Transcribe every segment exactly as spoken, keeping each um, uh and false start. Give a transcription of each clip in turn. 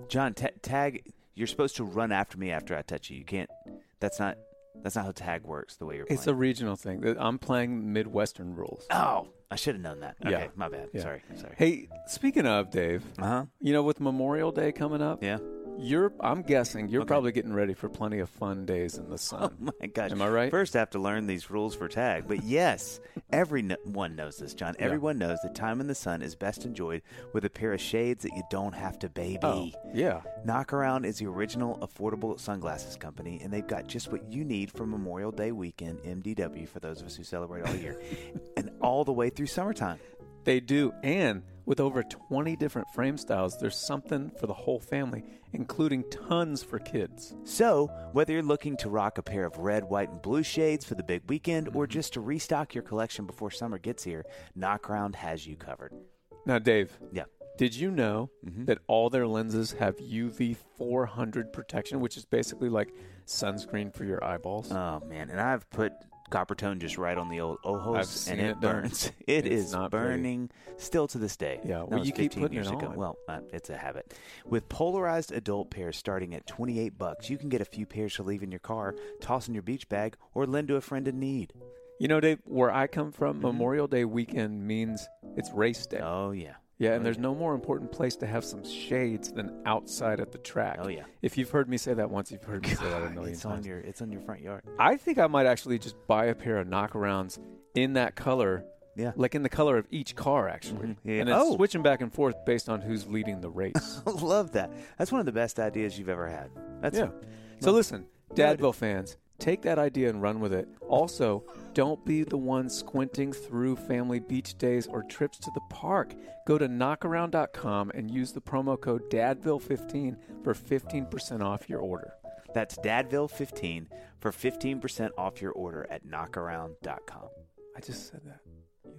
John, t- tag, you're supposed to run after me after I touch you. You can't, that's not, that's not how tag works the way you're playing. It's a regional thing. I'm playing Midwestern rules. Oh, I should have known that. Okay, Yeah. my bad. Yeah. Sorry, sorry. Hey, speaking of, Dave, Uh-huh. you know, with Memorial Day coming up, Yeah. you're, I'm guessing you're Okay. probably getting ready for plenty of fun days in the sun. Oh, my gosh. Am I right? First, I have to learn these rules for tag. But yes, everyone knows this, John. Everyone knows that time in the sun is best enjoyed with a pair of shades that you don't have to baby. Oh, yeah. Knockaround is the original affordable sunglasses company, and they've got just what you need for Memorial Day weekend, M D W, for those of us who celebrate all year, and all the way through summertime. They do. And with over twenty different frame styles, there's something for the whole family, including tons for kids. So, whether you're looking to rock a pair of red, white, and blue shades for the big weekend, or just to restock your collection before summer gets here, Knockaround has you covered. Now, Dave, Yeah. did you know Mhm. that all their lenses have U V four hundred protection, which is basically like sunscreen for your eyeballs? Oh, man. And I've put copper tone just right on the old ojos, I've seen and it, it done. burns. It It's is not pretty. burning still to this day. Yeah, That well, was you keep fifteen putting years it ago. on. Well, uh, it's a habit. With polarized adult pairs starting at twenty-eight bucks, you can get a few pairs to leave in your car, toss in your beach bag, or lend to a friend in need. You know, Dave, where I come from, Memorial Day weekend means it's race day. Oh, yeah. Yeah, and Oh, there's yeah. no more important place to have some shades than outside at the track. Oh, yeah. If you've heard me say that once, you've heard me say that a million It's on times. your, it's on your front yard. I think I might actually just buy a pair of knockarounds in that color, Yeah. like in the color of each car, actually. Mhm. Yeah. And then Oh. switching back and forth based on who's leading the race. I love that. That's one of the best ideas you've ever had. That's yeah. So listen, Good. Dadville fans, take that idea and run with it. Also, don't be the one squinting through family beach days or trips to the park. Go to knockaround dot com and use the promo code Dadville fifteen for fifteen percent off your order. That's Dadville fifteen for fifteen percent off your order at knockaround dot com. I just said that.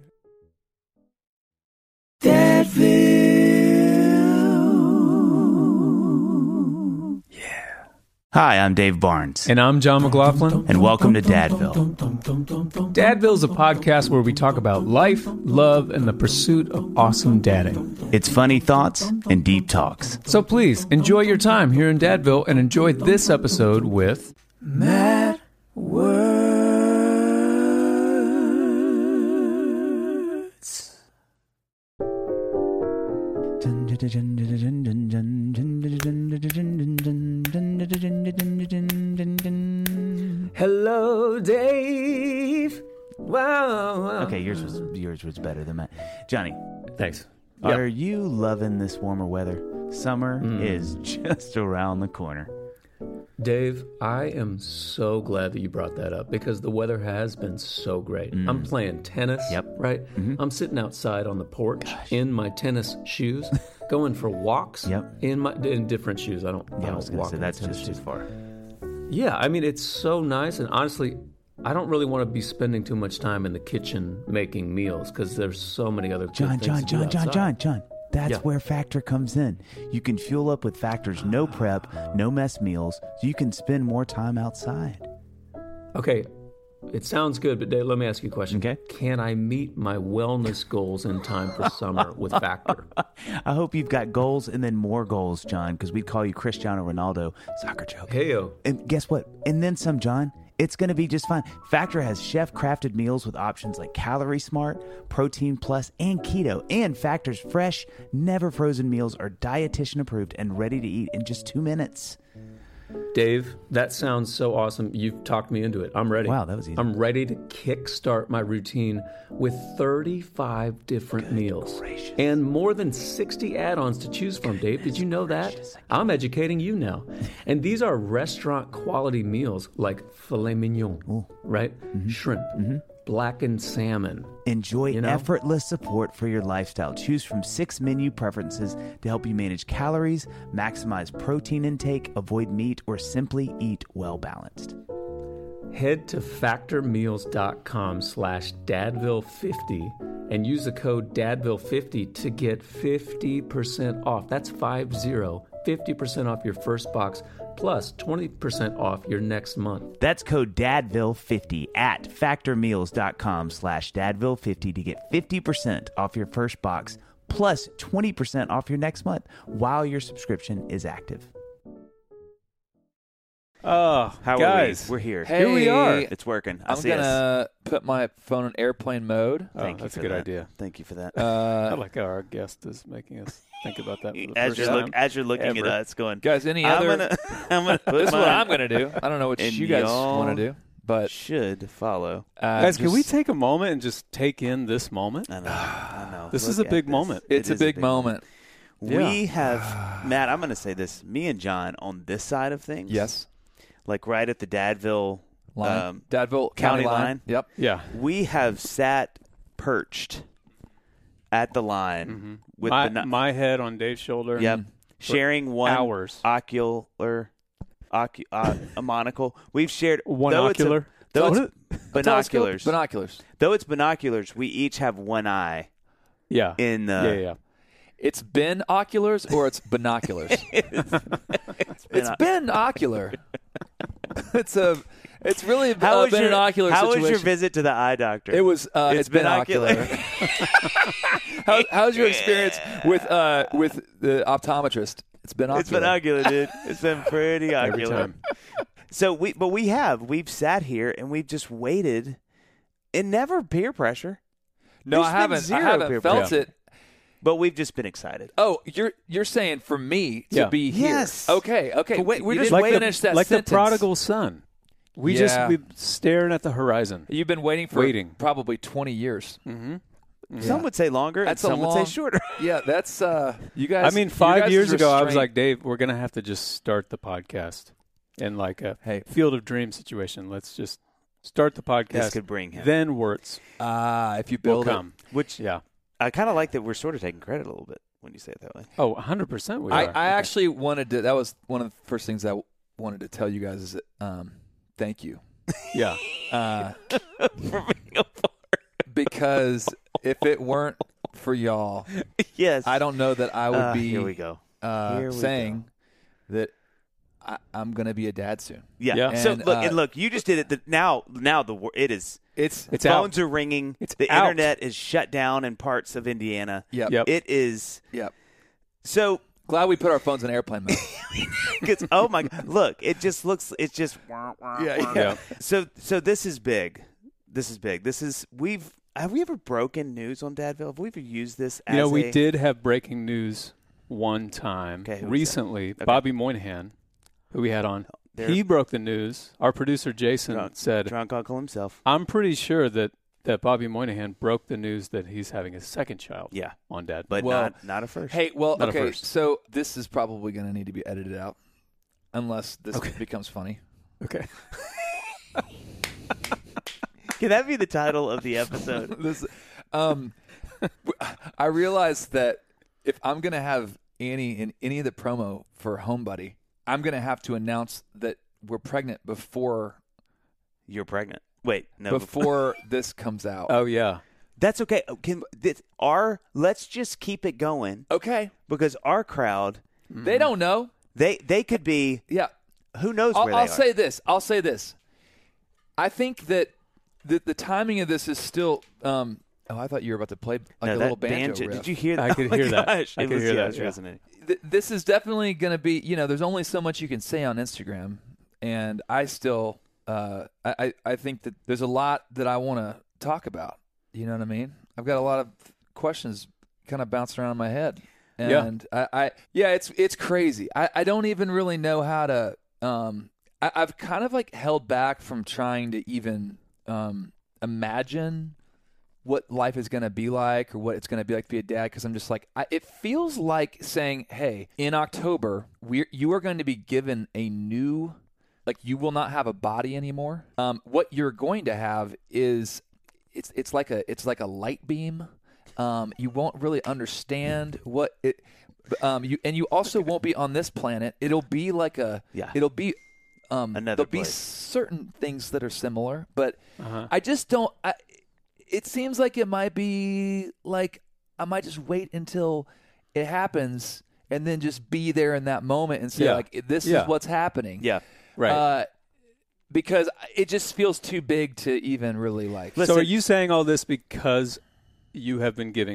Hi, I'm Dave Barnes, And I'm John McLaughlin. and welcome to Dadville. Dadville's a podcast where we talk about life, love, and the pursuit of awesome dadding. It's funny thoughts and deep talks. So please enjoy your time here in Dadville and enjoy this episode with Matt Words. Hello, Dave. Wow. Okay, yours was yours was better than mine. Johnny, Thanks. are you loving this warmer weather? Summer is just around the corner. Dave, I am so glad that you brought that up because the weather has been so great. I'm playing tennis, Yep. right? Mhm. I'm sitting outside on the porch in my tennis shoes, going for walks Yep. in my in different shoes. I don't, I Yeah, I don't was going to walk say in that's tennis just too shoes. far. Yeah, I mean, it's so nice. And honestly, I don't really want to be spending too much time in the kitchen making meals because there's so many other good John, things John, to do John, John, outside. John, John. That's Yeah. where Factor comes in. You can fuel up with Factor's no prep, no mess meals, so you can spend more time outside. Okay, it sounds good, but Dave, let me ask you a question. Okay. Can I meet my wellness goals in time for summer with Factor? I hope you've got goals and then more goals, John, because we'd call you Cristiano Ronaldo. Soccer joke. Heyo. And guess what? And then some, John. It's going to be just fine. Factor has chef-crafted meals with options like Calorie Smart, Protein Plus, and Keto. And Factor's fresh, never frozen meals are dietitian approved and ready to eat in just two minutes. Dave, that sounds so awesome. You've talked me into it. I'm ready. Wow, that was easy. I'm ready to kickstart my routine with thirty-five different meals gracious. and more than sixty add-ons to choose from, Dave. Did you know that? gracious. I'm educating you now. And these are restaurant quality meals like filet mignon, Ooh. right? Shrimp, blackened salmon. Enjoy You know? effortless support for your lifestyle. Choose from six menu preferences to help you manage calories, maximize protein intake, avoid meat, or simply eat well-balanced. Head to factormeals.com slash dadville50 and use the code dadville fifty to get fifty percent off. That's five zero, fifty percent off your first box plus twenty percent off your next month. That's code dadville fifty at factormeals.com slash dadville50 to get fifty percent off your first box plus twenty percent off your next month while your subscription is active. Oh, How guys. are we? We're here. Hey, Here we are. It's working. I I'm see gonna us. put my phone in airplane mode. Oh, Thank you that's for a good that. idea. Thank you for that. I Uh, like how our guest is making us think about that for the as first you're time. look, as you're looking ever. at us, going, guys, any I'm other? gonna, I'm gonna put This is what mine I'm gonna do. I don't know what And you guys y'all want to do, but should follow. uh, Guys, can we just- take a moment and just take in this moment? I know. I know. This Look is a at big this. moment. It It's a is big moment. We have Matt. I'm going to say this. Me and John on this side of things. Yes, Like right at the Dadville line. um, Dadville county County, line. line. Yep. Yeah. we have sat perched at the line Mm-hmm. with my, the my head on Dave's shoulder. yep, sharing one hours. ocular, ocu, uh, a monocle. We've shared One though it's a- ocular. though Telescope? it's binoculars. Binoculars. Though it's binoculars, we each have one eye Yeah. in the. yeah, yeah. It's binoculars or it's binoculars. it's binocular. it's a. It's really How uh, was been your an ocular How situation. was your visit to the eye doctor? It was. Uh, It's it's binocular. How, how's your experience with uh, with the optometrist? It's binocular. It's binocular, dude. It's been pretty Every ocular. time. So we, but we have we've sat here and we've just waited, and never peer pressure. No, There's I been haven't. I zero haven't peer felt pressure. it. But we've just been excited. Oh, you're you're saying for me to Yeah. be here? Yes. Okay. Okay. But wait, we're you just didn't waiting- finish that like sentence. the prodigal son. We Yeah. just we staring at the horizon. You've been waiting for Waiting. probably twenty years. Mm-hmm. Some would say longer, That's and a some would long- say shorter. Yeah, that's uh. You guys. I mean, you five guys' years ago, I was restraint- like, Dave, we're gonna have to just start the podcast in like a Hey. Field of Dreams situation. Let's just start the podcast. This could bring him. Then Wirtz ah, if you will build it. come. Which Yeah. I kind of like that we're sort of taking credit a little bit when you say it that way. Oh, one hundred percent we I, are. I actually wanted to. That was one of the first things I w- wanted to tell you guys. Is that, um, thank you. yeah. Uh, because if it weren't for y'all, Yes. I don't know that I would Uh, be Here we go. uh, Here we saying that I, I'm going to be a dad soon. Yeah. Yeah. So And, look, uh, and look, you just did it. The, now, now the wor- it is. It's It's phones out. are ringing. It's the out. internet is shut down in parts of Indiana. yep, Yep. It is. yep. So Glad we put our phones in airplane mode. Because oh my, look, it just looks, it's just. yeah, yeah. Yeah. So so this is big. This is big. This is we've have we ever broken news on Dadville? Have we ever used this? As You know, we a, did have breaking news one time Okay, who was that? recently. Okay. Bobby Moynihan, who we had on, There- he broke the news. Our producer Jason Drunk- said, drunk uncle himself. "I'm pretty sure that that Bobby Moynihan broke the news that he's having a second child." Yeah, on Dad. but Well, not not a first. Hey, well, Not a okay. first. So this is probably going to need to be edited out, unless this Okay. becomes funny. okay. Can that be the title of the episode? this, um, I realized that if I'm going to have Annie in any of the promo for Home Buddy, I'm going to have to announce that we're pregnant before You're pregnant. Wait, no. before this comes out. Oh yeah. That's okay. Can this, our let's just keep it going Okay, because our crowd they don't know. they they could be Yeah, who knows I'll, where I'll they are. say this. I'll say this. I think that the, the timing of this is still. Um, oh, I thought you were about to play like No, a that little banjo. riff. Did you hear that? I could Oh my hear that. gosh. I It could was, hear yeah, that, it was yeah. resonating. Th- this is definitely going to be, you know, there's only so much you can say on Instagram, and I still, uh, I, I I think that there's a lot that I want to talk about. You know what I mean? I've got a lot of questions kind of bouncing around in my head, Yeah. and I, I yeah, it's it's crazy. I, I don't even really know how to. Um, I, I've kind of like held back from trying to even um imagine what life is going to be like or what it's going to be like to be a dad, because I'm just like, I, it feels like saying, hey, in October, we're, you are going to be given a new, like you will not have a body anymore. Um, what you're going to have is it's it's like a it's like a light beam. Um, you won't really understand what it um, you and you also won't be on this planet. It'll be like a Yeah. it'll be um, Another there'll be place. certain things that are similar, but Uh-huh. I just don't. I, it seems like it might be like I might just wait until it happens and then just be there in that moment and say Yeah. like, this Yeah. is what's happening. Yeah. Right. Uh, because it just feels too big to even really like. Listen- so are you saying all this because you have been giving a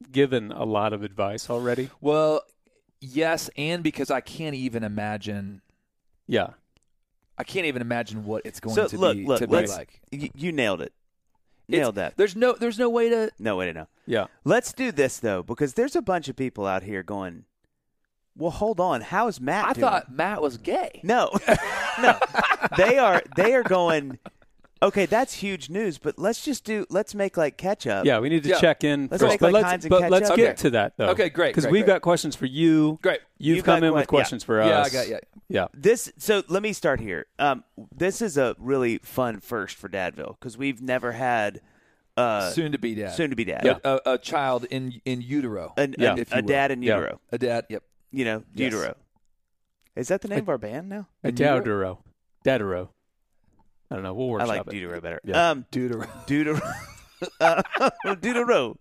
given a lot of advice already. Well, yes, and because I can't even imagine. Yeah. I can't even imagine what it's going So to look, be look, to be let's, like. you, you nailed it. It's- Nailed that. There's no, there's no way to. No way to know. Yeah. Let's do this though, because there's a bunch of people out here going, "Well, hold on, how's Matt?" I doing? thought Matt was gay. No, no, they are they are going. Okay, that's huge news, but let's just do. Let's make like catch up. Yeah, we need to Yeah. check in Let's first. make But like let's, Heinz and but catch let's up. get Okay. to that, though. Okay, great, Because great, we've great. got questions for you. Great. You've, You've come got in with que- yeah. questions for Yeah, us. I got yeah. Yeah. This. So let me start here. Um, this is a really fun first for Dadville because we've never had uh, Soon to be dad. soon to be dad. Yeah. A, a child in in utero. A, Yeah. a, if you a will. dad in Yeah. utero. A dad. Yep. You know, Yes. utero. Is that the name of our band now? A Dadero. Dadero. I don't know. We'll I workshop like it. Deutero better. Yeah. Um, Deutero. Deutero. uh, Deutero.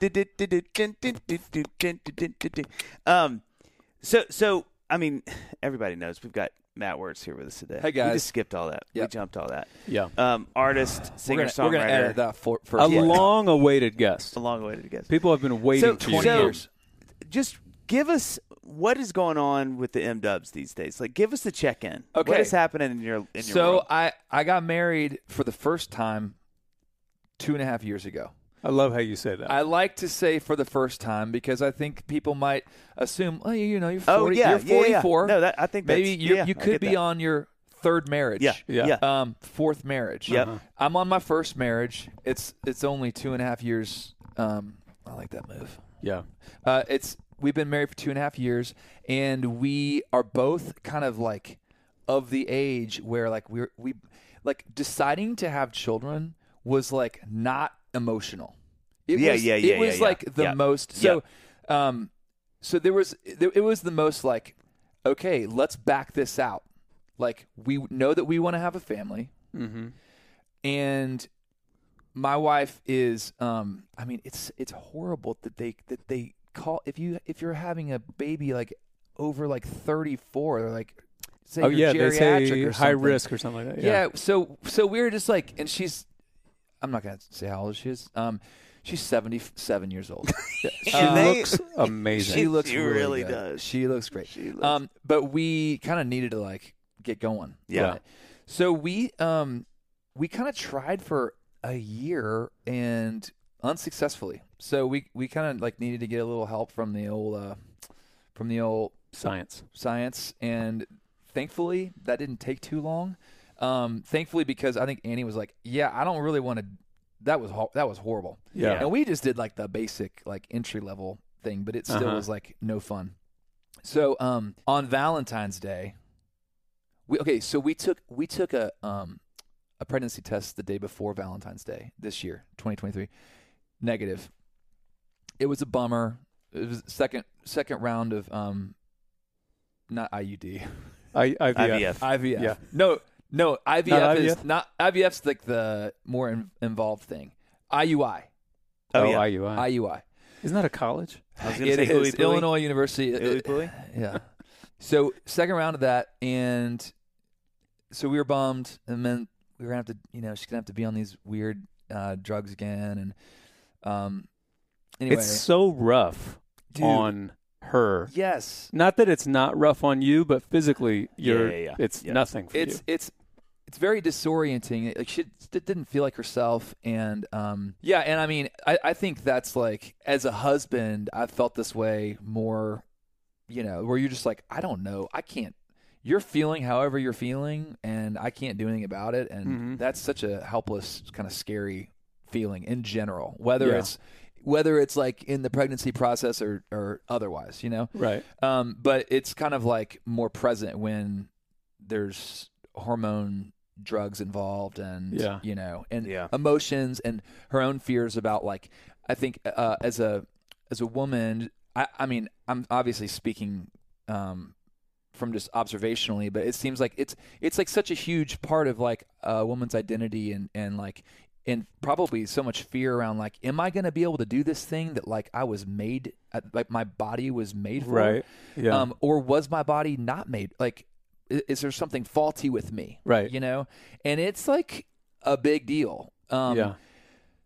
Um, so, so I mean, everybody knows we've got Matt Wirtz here with us today. Hey, guys. We just skipped all that. We Yep. jumped all that. Yeah. Um, artist, We're singer, gonna, we're gonna edit songwriter. that for, A first. long-awaited guest. A long way to guess. People have been waiting So, for you. twenty so years. just give us what is going on with the M Dubs these days. Like, give us the check-in. Okay. What is happening in your in your So world? I I got married for the first time two and a half years ago. I love how you say that. I like to say for the first time because I think people might assume, oh, you know, you're Oh forty, yeah, you're yeah, yeah. forty-four. No, that I think Maybe that's, you yeah, you I could get be that. on your third marriage. Yeah, Yeah. yeah. Um, fourth marriage. Yep. Uh-huh. I'm on my first marriage. It's it's only two and a half years. Um, I like that move. yeah. Uh, it's we've been married for two and a half years, and we are both kind of like of the age where like we're we like deciding to have children was like not emotional. It Yeah, was, yeah, It yeah, was yeah, like the yeah. most. So, um, so there was there, it was the most like, okay, let's back this out. Like we know that we want to have a family, Mm-hmm. and my wife is. Um, I mean, it's it's horrible that they that they call if you if you're having a baby like over like thirty-four, they're like say Oh, you're yeah. They geriatric say or high something. risk or something like that. Yeah. So so we were just like, and she's. I'm not gonna say how old she is. Um, she's seventy-seven years old. She Uh, looks amazing. She looks She really, really good. does. She looks great. She looks- um, but we kind of needed to like get going. Yeah. Right? So we um we kind of tried for a year and unsuccessfully. So we we kind of like needed to get a little help from the old uh from the old Science. science, and thankfully that didn't take too long. Um, thankfully because I think Annie was like, yeah, I don't really want to. That was ho- that was horrible. Yeah. And we just did like the basic like entry level thing, but it still Uh-huh. was like no fun. So um, on Valentine's Day, we okay. So we took we took a um, a pregnancy test the day before Valentine's Day this year, twenty twenty-three, negative. It was a bummer. It was second second round of um, not I U D, I, I, I V F. I V F. Yeah. No, no, I V F Not is I V F? not I V F's like the more in, involved thing. I U I, Oh, Oh, yeah. I U I. I U I. Isn't that a college? I was gonna It say is Hooey Pooey. Illinois University. Hooey Pooey? Yeah. So second round of that, and so we were bummed, and then we were gonna have to, you know, she's gonna have to be on these weird uh, drugs again, and um, anyway, It's so rough Dude. on her. yes, Not that it's not rough on you, but physically, you're. yeah, yeah. It's Yeah. nothing for it's you. it's it's very disorienting. Like she it didn't feel like herself, and um, yeah, and I mean, I, I think that's like as a husband, I've felt this way more, you know, where you're just like, I don't know, I can't. You're feeling however you're feeling, and I can't do anything about it, and Mhm. that's such a helpless, kind of scary feeling in general. Whether Yeah. it's whether it's like in the pregnancy process or or otherwise, you know. Right. Um, but it's kind of like more present when there's hormone drugs involved, and Yeah. you know, and Yeah. emotions, and her own fears about like. I think uh, as a as a woman, I, I mean, I'm obviously speaking um, from just observationally, but it seems like it's it's like such a huge part of like a woman's identity, and and like. And probably so much fear around like, am I going to be able to do this thing that like I was made, like my body was made for? Right. Yeah. Um, or was my body not made? Like, is, is there something faulty with me? Right. You know, and it's like a big deal. Um, yeah.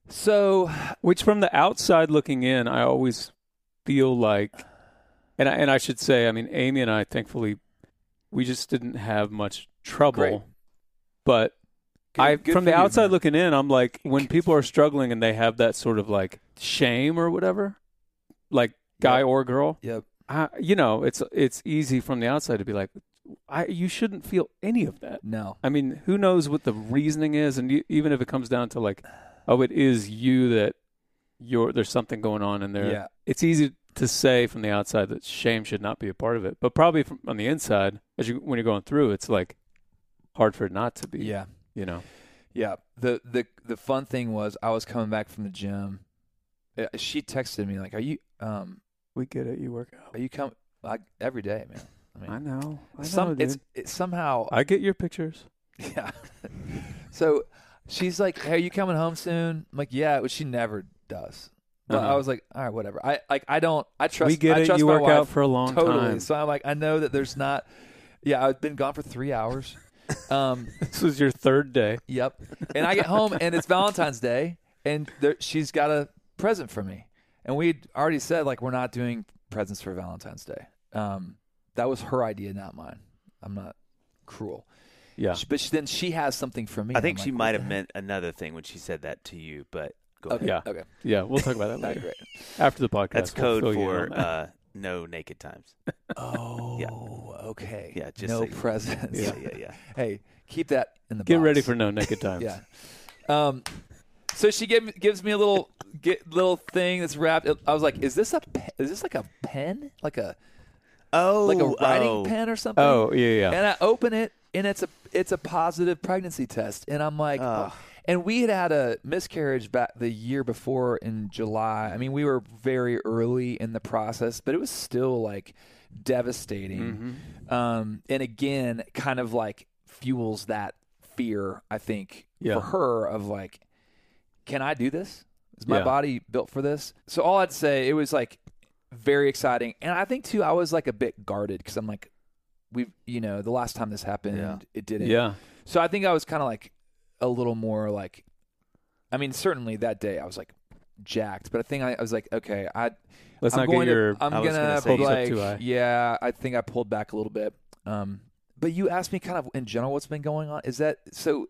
So, Which from the outside looking in, I always feel like, and I, and I should say, I mean, Amy and I, thankfully, we just didn't have much trouble. Great. But Good- I, good from for the you, outside man. looking in, I'm like, when people are struggling and they have that sort of like shame or whatever, like guy Yep. or girl, Yep. I, you know, it's it's easy from the outside to be like, I you shouldn't feel any of that. No. I mean, who knows what the reasoning is, and you, even if it comes down to like, oh, it is you that you're there's something going on in there. Yeah. It's easy to say from the outside that shame should not be a part of it, but probably from on the inside, as you when you're going through, it's like hard for it not to be. Yeah. You know. Yeah. The the the fun thing was I was coming back from the gym. Uh, She texted me like, "Are you um We get it. You work out. are you coming like every day, man?" I mean, I know. I know, some dude. it's it somehow I get your pictures. yeah. So she's like, "Hey, are you coming home soon?" I'm like, "Yeah," which she never does. But Uh-huh. I was like, "All right, whatever." I like I don't I trust we get I it. trust You my work wife out for a long totally. time. So I'm like, I know that there's not. Yeah, I've been gone for three hours. Um, This was your third day. yep. And I get home and it's Valentine's Day, and there, she's got a present for me. And we'd already said like we're not doing presents for Valentine's Day. Um, that was her idea, not mine. I'm not cruel. Yeah. She- But she, then she has something for me. I and think I'm she like, might what have the meant another thing when she said that to you, but go heck? Okay. ahead. Yeah. Okay. Yeah. We'll talk about that Okay, later. great. After the podcast. That's we'll code fill you in for on that. uh, no naked times. Oh, okay. Yeah, just no so you- presents. Yeah, yeah, yeah. Hey, keep that in the Get box. ready for no naked times. Yeah. Um, so she gave, me- gives me a little get, little thing that's wrapped. I was like, "Is this a pe- is this like a pen, like a Oh, like a writing oh. pen or something?" Oh, yeah, yeah. And I open it, and it's a it's a positive pregnancy test, and I'm like, Ugh. and we had had a miscarriage back the year before in July. I mean, we were very early in the process, but it was still like devastating. Mhm. Um, and again, kind of like fuels that fear, I think, Yeah. for her of like, can I do this? Is my Yeah. body built for this? So all I'd say, it was like very exciting. And I think too, I was like a bit guarded because I'm like, we've, you know, the last time this happened, Yeah. it didn't. Yeah. So I think I was kind of like a little more like, I mean, certainly that day I was like jacked, but I think I, I was like, okay, I, Let's I'm not going get your. to, I'm I was gonna, gonna say, hopes up like, too high. yeah, I think I pulled back a little bit. Um, but you asked me kind of in general what's been going on. Is that so?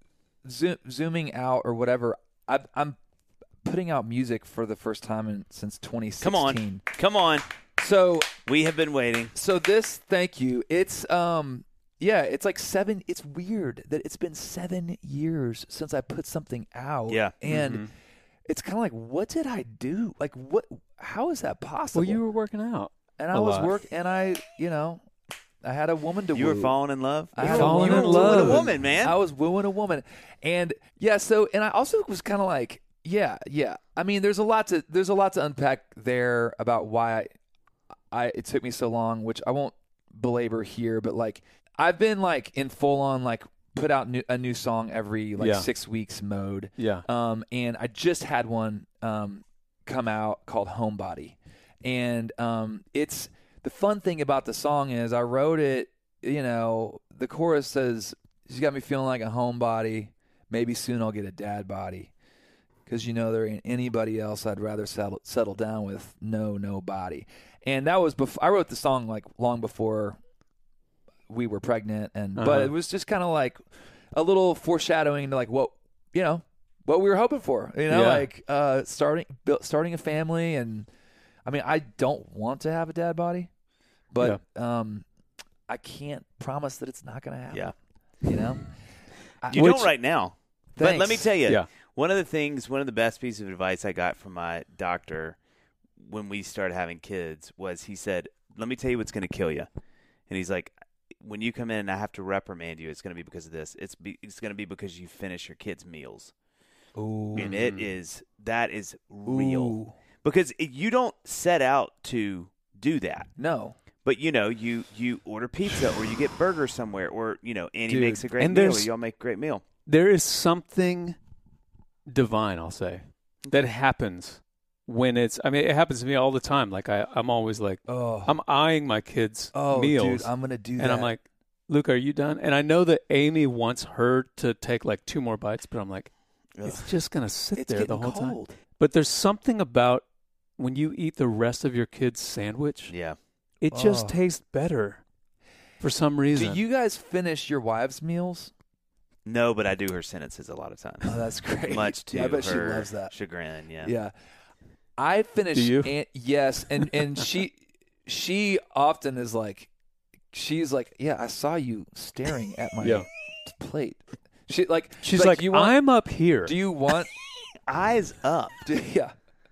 Zoom, zooming out or whatever. I, I'm putting out music for the first time in, since twenty sixteen. Come on. Come on. So We have been waiting. so this, thank you. It's um yeah, it's like seven. It's weird that it's been seven years since I put something out. Yeah. and Mhm. it's kind of like, what did I do? Like, what? How is that possible? Well, you were working out. and I a was lot. work, and I, you know, I had a woman to You woo. were falling in love. I You had were- a Falling you in were wooing love. a woman, man. I was wooing a woman, and yeah. So, and I also was kind of like, yeah, yeah. I mean, there's a lot to there's a lot to unpack there about why I, I it took me so long, which I won't belabor here. But like, I've been like in full on like put out new, a new song every like Yeah. six weeks mode. Yeah. Um, and I just had one um come out called Homebody, and um, it's the fun thing about the song is I wrote it. You know, the chorus says, "She's got me feeling like a homebody. Maybe soon I'll get a dad body. Because, you know, there ain't anybody else I'd rather settle settle down with. No, nobody." And that was before I wrote the song like long before we were pregnant, and but Uh-huh. it was just kind of like a little foreshadowing to like what you know what we were hoping for. You know, Yeah. like uh, starting built, starting a family, and I mean, I don't want to have a dad body, but um, I can't promise that it's not going to happen. Yeah. You know, I- You Which- don't right now. But let me Thanks. tell you, Yeah. one of the things, one of the best pieces of advice I got from my doctor when we started having kids was he said, "Let me tell you what's going to kill you." And he's like, "When you come in and I have to reprimand you, it's going to be because of this. It's be, it's going to be because you finish your kids' meals." Ooh. And it is that is real Ooh. because it, you don't set out to do that. No. But you know, you you order pizza or you get burgers somewhere, or you know, Annie Dude. makes a great And meal, or there's- y'all make a great meal. There is something divine, I'll say, that happens when it's. I mean, it happens to me all the time. Like I, I'm always like, Oh. I'm eyeing my kids' oh, meals, dude, I'm gonna do that. and I'm like, Luke, are you done? And I know that Amy wants her to take like two more bites, but I'm like, it's just gonna sit It's there the getting whole cold. time. But there's something about when you eat the rest of your kid's sandwich, Yeah. it just Oh. tastes better for some reason. Do you guys finish your wives' meals? No, but I do her sentences a lot of times. Oh, that's great. Much to Yeah, I bet she her loves that. chagrin. Yeah. Yeah. I finish. Do you? Aunt, yes, and and she she often is like, she's like, yeah, I saw you staring at my Yeah. plate. She like She's like, you want, I'm up here. Do you want? Eyes up. do, yeah.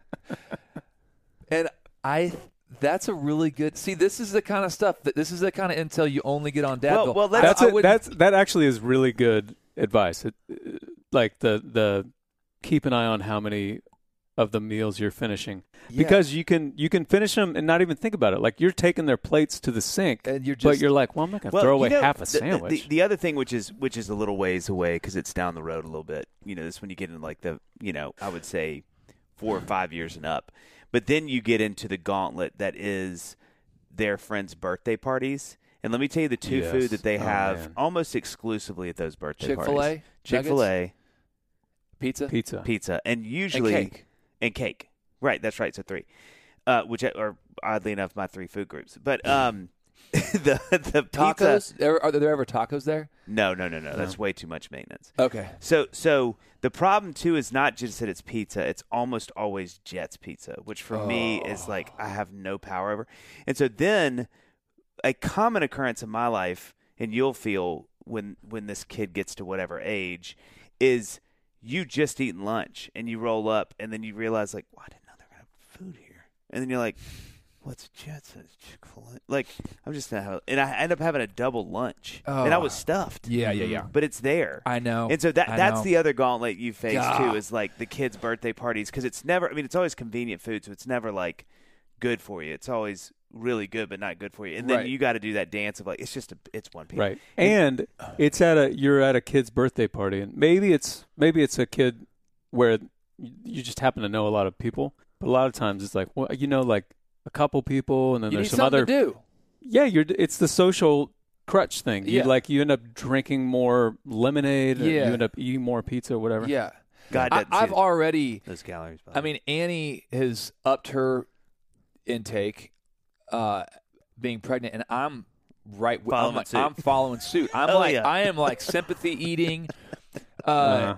And I. That's a really good. See, this is the kind of stuff that this is the kind of intel you only get on Dadville. Well, well, let's- that's I, I it. wouldn't- That's that actually is really good advice. It, uh, like the the keep an eye on how many of the meals you're finishing yeah. because you can you can finish them and not even think about it. Like you're taking their plates to the sink, and you're just but you're like, well, I'm not gonna Well, throw you away know, half a the- the- sandwich. The, the other thing, which is which is a little ways away because it's down the road a little bit. You know, this is when you get into like the, you know, I would say four or five years and up. But then you get into the gauntlet that is their friends' birthday parties. And let me tell you the two Yes. food that they Oh, have man. almost exclusively at those birthday Chick-fil-A, parties. Chick-fil-A, pizza, Pizza. pizza, and and usually cake. and cake. Right, that's right. So three, uh, which are oddly enough my three food groups. But um, the the pizza. Tacos? Are, are there ever tacos there? No, no, no, no. That's way too much maintenance. Okay. So, so the problem too is not just that it's pizza; it's almost always Jets Pizza, which for me is like I have no power over. And so then, a common occurrence in my life, and you'll feel when when this kid gets to whatever age, is you just eaten lunch and you roll up, and then you realize like, well, I didn't know they were gonna have food here, and then you're like, what's Jets? It's Chick-fil-A. Like I'm just gonna have, and I end up having a double lunch, and I Oh. was stuffed. Yeah, yeah, yeah. But it's there. I know. And so that I that's know. the other gauntlet you face God. too is like the kids' birthday parties because it's never. I mean, it's always convenient food, so it's never like good for you. It's always really good, but not good for you. And then Right. you got to do that dance of like it's just a, it's one piece. Right. And it's at a you're at a kid's birthday party, and maybe it's maybe it's a kid where you you just happen to know a lot of people, but a lot of times it's like, well, you know, like a couple people, and then you there's need some something other. to do. Yeah, you're. It's the social crutch thing. You Yeah. like you end up drinking more lemonade. Or Yeah. you end up eating more pizza, or whatever. Yeah. God I, doesn't see I've the- already. those calories. by I the way. mean, Annie has upped her intake, uh, being pregnant, and I'm right. with- I'm, Following like, suit. I'm following suit. I'm Oh, like, yeah. I am like sympathy eating, uh, Uh,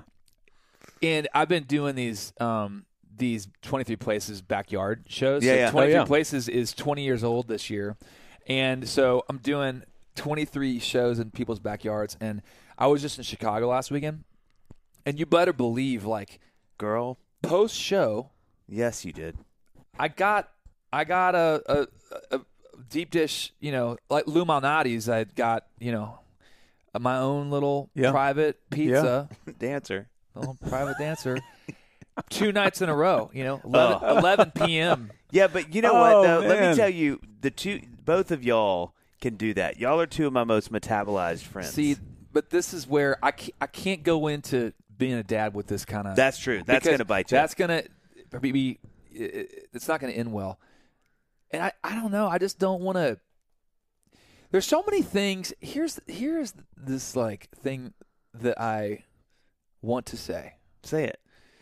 and I've been doing these um these twenty-three Places backyard shows. Yeah, so yeah. Oh, twenty-three yeah. Places is twenty years old this year, and so I'm doing twenty-three shows in people's backyards. And I was just in Chicago last weekend, and you better believe, like, girl, post show, yes, you did. I got I got a, a, a deep dish, you know, like Lou Malnati's. I got, you know, my own little Yeah. private pizza, Dancer. a little private dancer, two nights in a row. You know, eleven, eleven p.m. Yeah, but you know Oh, what though? Let me man. tell you, the two, both of y'all can do that. Y'all are two of my most metabolized friends. See, but this is where I can't, I can't go into being a dad with this kind of. that's true. That's gonna bite you. That's gonna be. It's not gonna end well. And I, I don't know. I just don't want to. There's so many things. Here's here's this like thing that I want to say. Say it.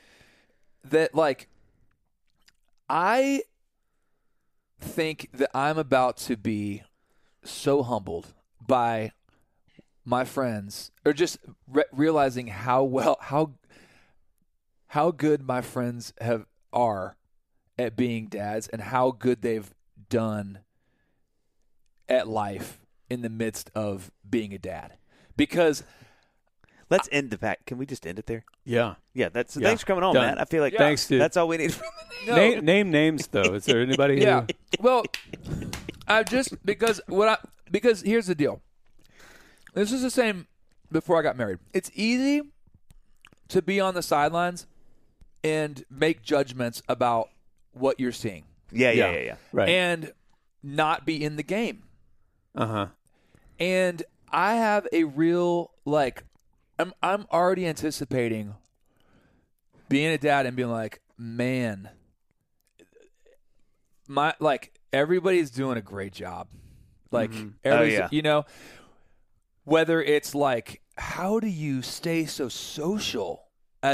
That like I think that I'm about to be so humbled by my friends, or just re- realizing how well how how good my friends have are at being dads, and how good they've done at life in the midst of being a dad. Because Let's end the pack. Can we just end it there? yeah. Yeah. That's Yeah. thanks for coming on, Done. man. I feel like Thanks, dude. that's all we need. no, Name, name names though. Is there anybody? yeah. Who, Well, I just because what I because here's the deal. This is the same before I got married. It's easy to be on the sidelines and make judgments about what you're seeing yeah, yeah, Yeah. yeah, yeah. right. and not be in the game. Uh huh. And I have a real like I'm I'm already anticipating being a dad and being like, man, my like everybody's doing a great job. Like everybody's, yeah. you know, whether it's like, how do you stay so social as a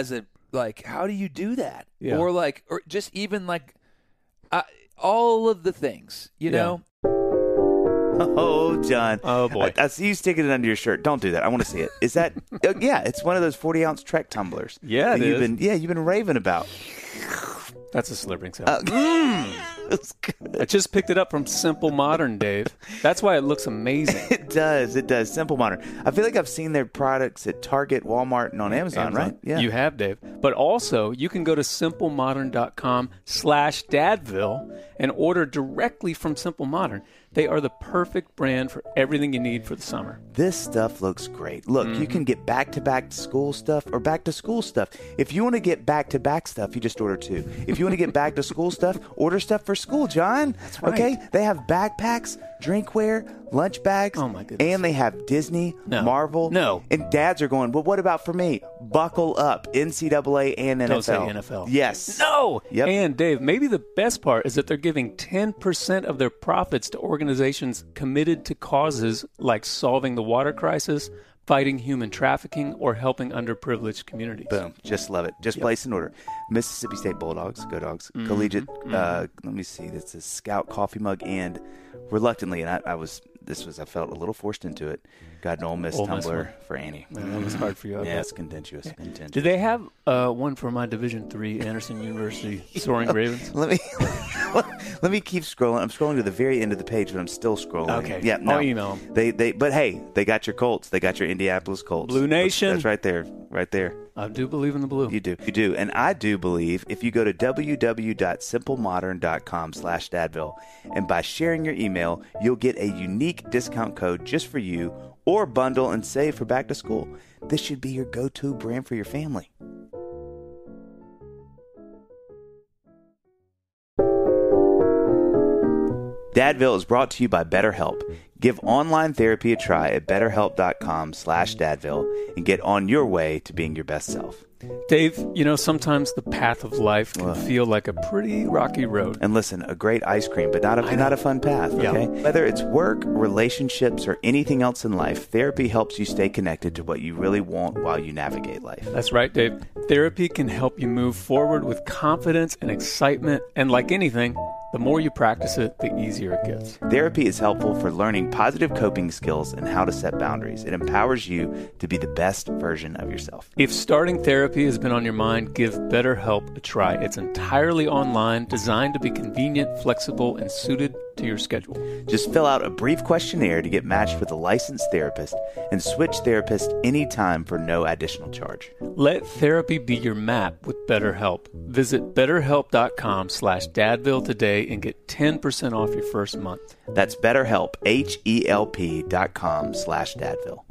like, how do you do that? Yeah. Or like, or just even like, uh, all of the things, you Yeah. know. Oh, John. Oh, boy. I, I see you sticking it under your shirt. Don't do that. I want to see it. Is that? uh, yeah, it's one of those forty-ounce Trek tumblers. Yeah, it that you've is. Been, yeah, you've been raving about. That's a slurping sound. Uh, mm, it's good. I just picked it up from Simple Modern, Dave. That's why it looks amazing. It does. It does. Simple Modern. I feel like I've seen their products at Target, Walmart, and on Amazon, Amazon. right? Yeah. You have, Dave. But also, you can go to simplemodern.com slash dadville and order directly from Simple Modern. They are the perfect brand for everything you need for the summer. This stuff looks great. Look, Mm-hmm. you can get back-to-back school stuff or back-to-school stuff. If you want to get back-to-back stuff, you just order two. If you want to get back-to-school stuff, order stuff for school, John. That's right. Okay? They have backpacks, drinkware, lunch bags. Oh, my goodness. And they have Disney, No. Marvel. No. And dads are going, well, what about for me? Buckle up. N C double A and N F L. Don't say N F L. Yes. No! Yep. And, Dave, maybe the best part is that they're giving ten percent of their profits to organizations committed to causes like solving the water crisis, fighting human trafficking, or helping underprivileged communities. Boom. Just love it. Just Yep. place an order. Mississippi State Bulldogs, go Dogs. Mm-hmm. Collegiate, uh, let me see. That's a Scout coffee mug. And reluctantly, and I, I was, this was, I felt a little forced into it. Got an Ole Miss Ole Miss tumbler one. for Annie. Man, that was hard for you. I Yeah, bet. it's contentious. contentious. Do they have uh, one for my Division three Anderson University Soaring Ravens? Let me let me keep scrolling. I'm scrolling to the very end of the page, but I'm still scrolling. Okay. Yeah. No. I'll email 'em. They they but hey, they got your Colts. They got your Indianapolis Colts. Blue Nation. That's, that's right there. Right there. I do believe in the blue. You do. You do. And I do believe if you go to www.simplemodern.com slash dadville and by sharing your email, you'll get a unique discount code just for you or bundle and save for back to school. This should be your go-to brand for your family. Dadville is brought to you by BetterHelp. Give online therapy a try at betterhelp.com slash dadville and get on your way to being your best self. Dave, you know, sometimes the path of life can Ugh. feel like a pretty rocky road. And listen, a great ice cream, but not a, not a fun path, Yeah. okay? Whether it's work, relationships, or anything else in life, therapy helps you stay connected to what you really want while you navigate life. That's right, Dave. Therapy can help you move forward with confidence and excitement. And like anything, the more you practice it, the easier it gets. Therapy is helpful for learning positive coping skills and how to set boundaries. It empowers you to be the best version of yourself. If starting therapy has been on your mind, give BetterHelp a try. It's entirely online, designed to be convenient, flexible, and suited to your schedule. Just fill out a brief questionnaire to get matched with a licensed therapist and switch therapists anytime for no additional charge. Let therapy be your map with BetterHelp. Visit betterhelp.com slash dadville today and get ten percent off your first month. That's BetterHelp, H-E-L-P dot com slash dadville.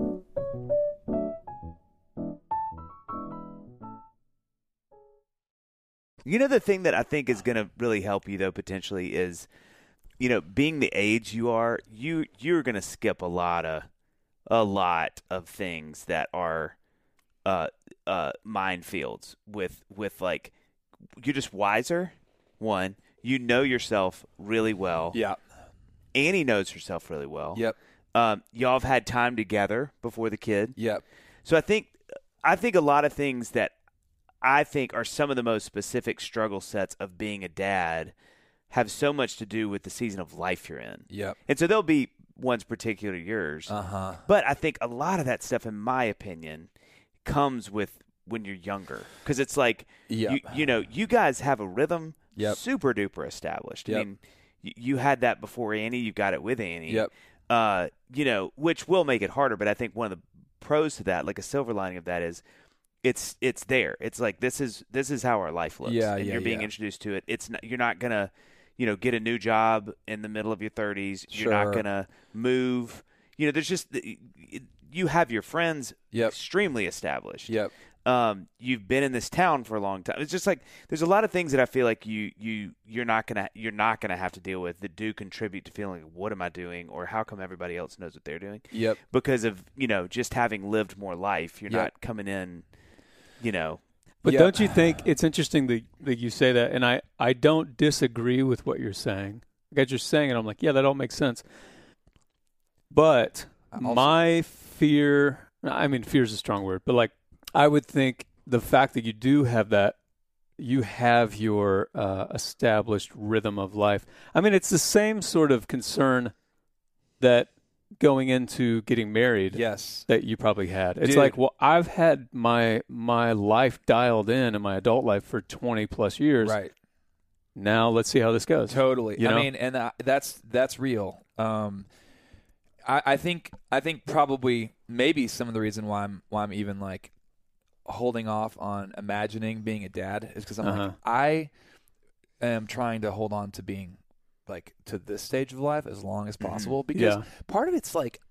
You know, the thing that I think is going to really help you, though, potentially is, you know, being the age you are, you, you're going to skip a lot of, a lot of things that are uh, uh, minefields with, with, like, you're just wiser, one. You know yourself really well. Yeah. Annie knows herself really well. Yep. Um, y'all have had time together before the kid. Yep. So I think I think a lot of things that I think are some of the most specific struggle sets of being a dad have so much to do with the season of life you're in. Yep. And so there'll be ones particular to yours. Uh-huh. But I think a lot of that stuff, in my opinion, comes with when you're younger. Because it's like, Yep. you, you know, you guys have a rhythm Yep. super duper established. Yep. I mean, y- you had that before Annie. You got it with Annie. Yep. Uh, you know, which will make it harder. But I think one of the pros to that, like a silver lining of that, is it's it's there. It's like this is this is how our life looks. Yeah, and yeah, you're being yeah. introduced to it. It's not, you're not gonna, you know, get a new job in the middle of your thirties. You're not Sure. gonna move. You know, there's just you have your friends Yep. extremely established. Yep. Um, you've been in this town for a long time. It's just like there's a lot of things that I feel like you you you're not gonna you're not gonna have to deal with that do contribute to feeling like, what am I doing, or how come everybody else knows what they're doing? Yep. Because of, you know, just having lived more life, you're Yep. not coming in, you know. But Yep. don't you think it's interesting that, that you say that? And I, I don't disagree with what you're saying. Like you're saying it, I'm like, yeah, that all makes sense. But Also- my fear, I mean, fear is a strong word, but like I would think the fact that you do have that, you have your uh, established rhythm of life. I mean, it's the same sort of concern that going into getting married Yes. that you probably had. It's Dude. like, well, I've had my my life dialed in in my adult life for twenty plus years. Right. Now let's see how this goes. Totally. You know? I mean, and uh, that's that's real. Um, I, I think I think probably maybe some of the reason why I'm why I'm even like holding off on imagining being a dad is because I'm Uh-huh. like I am trying to hold on to being like to this stage of life as long as possible because Yeah. part of it's like.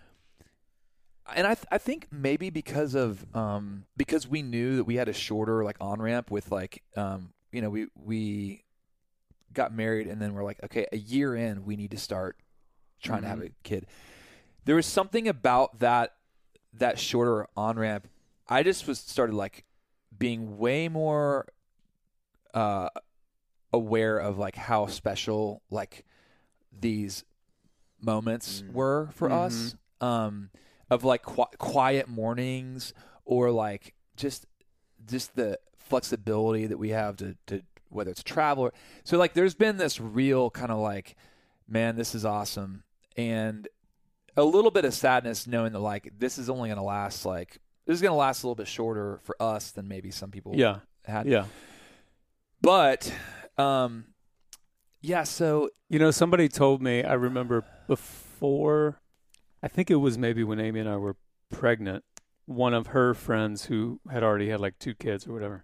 And I th- I think maybe because of um because we knew that we had a shorter like on ramp with like um you know we we got married and then we're like okay a year in we need to start trying to have a kid. There was something about that that shorter on ramp. I just was started like being way more uh aware of like how special like these moments Mm. were for Mhm. us. Um of like qu- quiet mornings or like just just the flexibility that we have to, to whether it's travel or, so like there's been this real kind of like man this is awesome and a little bit of sadness knowing that like this is only going to last like this is going to last a little bit shorter for us than maybe some people Yeah. had Yeah. but um yeah so You know, somebody told me, I remember before, I think it was maybe when Amy and I were pregnant, one of her friends who had already had like two kids or whatever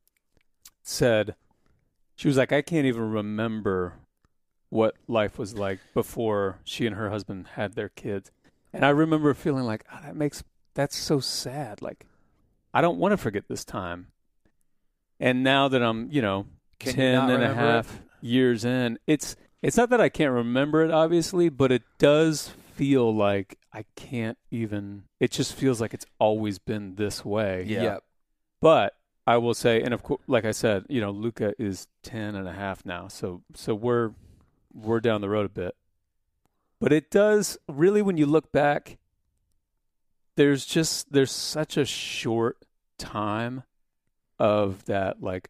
said, she was like, I can't even remember what life was like before she and her husband had their kids. And I remember feeling like, oh, that makes, that's so sad. Like, I don't want to forget this time. And now that I'm, you know, Can you ten not and a remember half years in, it's, it's not that I can't remember it, obviously, but it does feel like I can't even, it just feels like it's always been this way. yeah, yeah. But I will say, and of course, like I said, you know, Luca is ten and a half now. So, so we're, we're down the road a bit, but it does really, when you look back, there's just, there's such a short time of that, like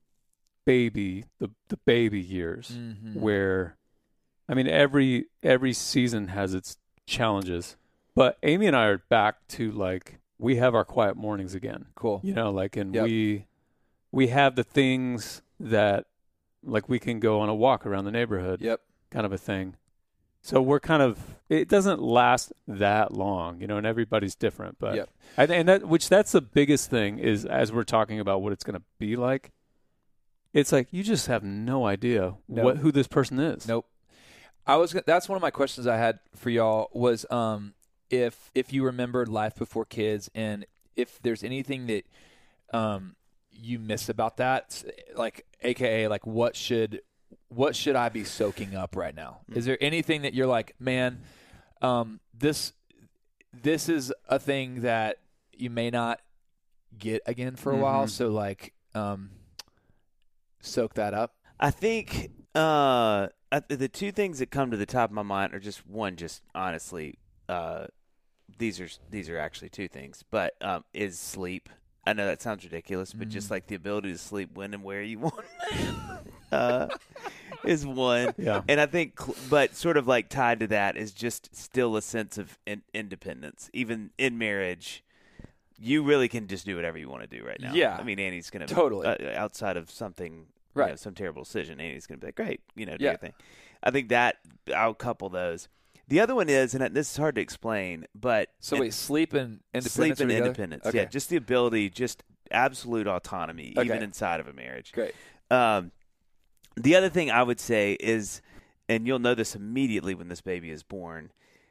baby, the, the baby years Mhm. where, I mean, every, every season has its challenges, but Amy and I are back to like, we have our quiet mornings again. Cool. You know, like, and Yep. we, we have the things that, like, we can go on a walk around the neighborhood, Yep. kind of a thing. So we're kind of, it doesn't last that long, you know, and everybody's different, but, Yep. and, and that, which that's the biggest thing is as we're talking about what it's going to be like, it's like, you just have no idea No. what, who this person is. Nope. I was. gonna- That's one of my questions I had for y'all was um, if if you remembered life before kids and if there's anything that um, you miss about that, like A K A like what should what should I be soaking up right now? Is there anything that you're like, man, um, this this is a thing that you may not get again for a while, Mhm. so like um, soak that up. I think uh, I- the two things that come to the top of my mind are just one, just honestly, uh, these are these are actually two things, but um, is sleep. I know that sounds ridiculous, but just like the ability to sleep when and where you want uh, is one. Yeah. And I think, cl- but sort of like tied to that is just still a sense of in- independence, even in marriage. You really can just do whatever you want to do right now. Yeah. I mean, Annie's going to Totally. uh, outside of something, Right. you know, some terrible decision. Annie's going to be like, great, you know, do Yeah. your thing. I think that I'll couple those. The other one is, and this is hard to explain, but So and wait, sleep and independence. sleep are and together? independence. Okay. Yeah, just the ability, just absolute autonomy, Okay. even inside of a marriage. Great. Um, the other thing I would say is, and you'll know this immediately when this baby is born,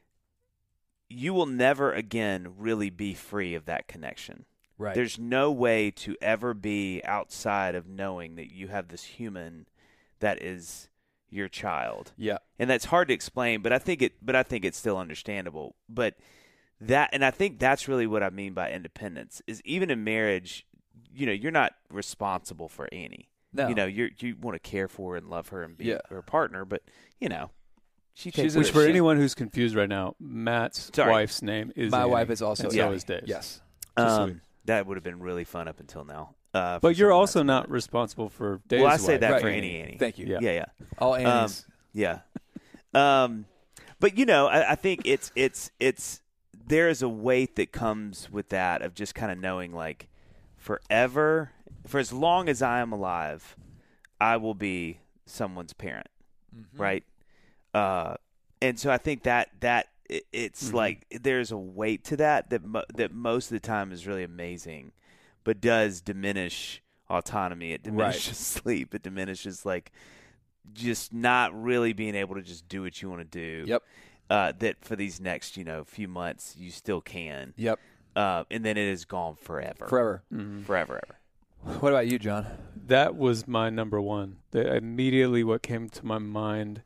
you will never again really be free of that connection. Right. There's no way to ever be outside of knowing that you have this human that is your child. Yeah. And that's hard to explain, but I think it but I think it's still understandable. But that and I think that's really what I mean by independence is even in marriage, you know, you're not responsible for Annie. No. You know, you you want to care for her and love her and be Yeah. her partner, but you know, she She's takes a- Which for She- anyone who's confused right now, Matt's Sorry. wife's name is My Annie, wife is also and Yeah. so is Dave's. Yes. So um, sweet. that would have been really fun up until now. Uh, But you're someone also else. not responsible for Dave's Well, I say life. that Right. for Annie Annie. Thank you. Yeah. Yeah, yeah. All Um, Annie's. yeah. Um, but you know, I, I think it's it's it's there is a weight that comes with that of just kind of knowing, like, forever, for as long as I am alive, I will be someone's parent, Mhm. right? Uh, and so I think that that it, it's Mm-hmm. like there's a weight to that that mo- that most of the time is really amazing, but does diminish autonomy. It diminishes sleep. It diminishes, like, just not really being able to just do what you want to do. Yep. Uh, that for these next, you know, few months you still can. Yep. Uh, and then it is gone forever. Forever. Mhm. Forever, ever. What about you, John? That was my number one. The, immediately what came to my mind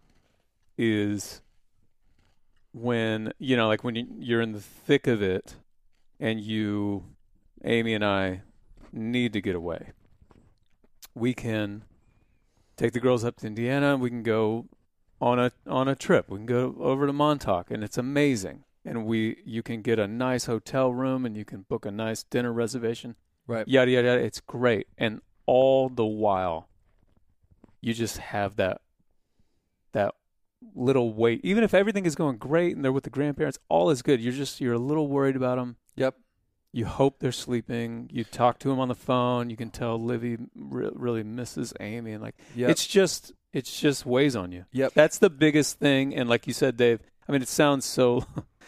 is when, you know, like when you, you're in the thick of it and you, Amy and I, need to get away. We can take the girls up to Indiana. We can go on a on a trip. We can go over to Montauk, and it's amazing. And we you can get a nice hotel room, and you can book a nice dinner reservation. Right. Yada yada yada. It's great, and all the while, you just have that that little weight. Even if everything is going great and they're with the grandparents, all is good. You're just you're a little worried about them. Yep. You hope they're sleeping. You talk to them on the phone. You can tell Livy re- really misses Amy, and like Yep. it's just it's just weighs on you. Yep. That's the biggest thing. And like you said, Dave, I mean, it sounds so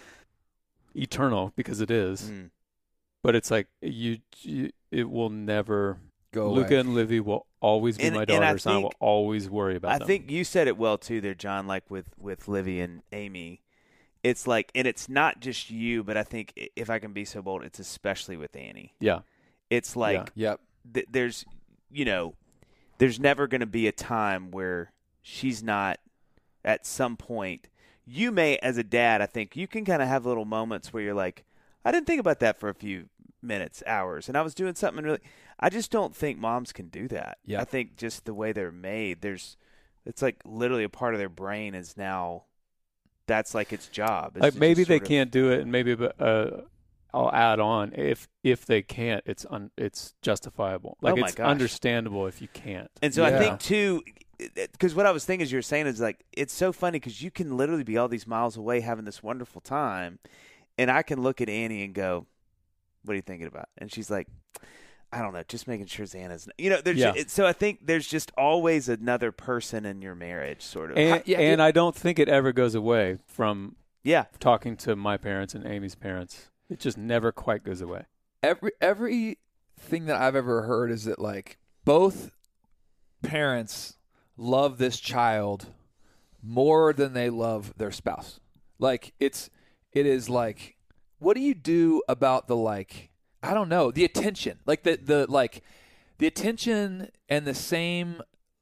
eternal because it is, Mm. but it's like you, you it will never. Go Luca away. and Livy will always be And- my and I daughters. And I, will think- always worry about I them. think you said it well too there, John, like with, with Livy and Amy. It's like, and it's not just you, but I think i- if I can be so bold, it's especially with Annie. yeah, It's like Yep. th- there's, you know, there's never going to be a time where she's not at some point. You may, as a dad, I think you can kind of have little moments where you're like, I didn't think about that for a few minutes, hours, and I was doing something really. I just don't think moms can do that. Yeah. I think just the way they're made, there's, it's like literally a part of their brain is now, that's like its job. is like to maybe just they sort of- can't do it, and maybe uh, I'll add on if if they can't, it's un, it's justifiable. Like Oh my it's gosh. understandable if you can't. And so I Yeah. think too, because what I was thinking as you were saying is like it's so funny because you can literally be all these miles away having this wonderful time, and I can look at Annie and go, "What are you thinking about?" And she's like, "I don't know, just making sure Xana's." You know, there's Yeah. it, so I think there's just always another person in your marriage, sort of. And, yeah, and yeah. I don't think it ever goes away from yeah, talking to my parents and Amy's parents. It just never quite goes away. Every everything that I've ever heard is that like both parents love this child more than they love their spouse. Like it's it is like what do you do about the like I don't know, the attention. Like the the like the attention and the same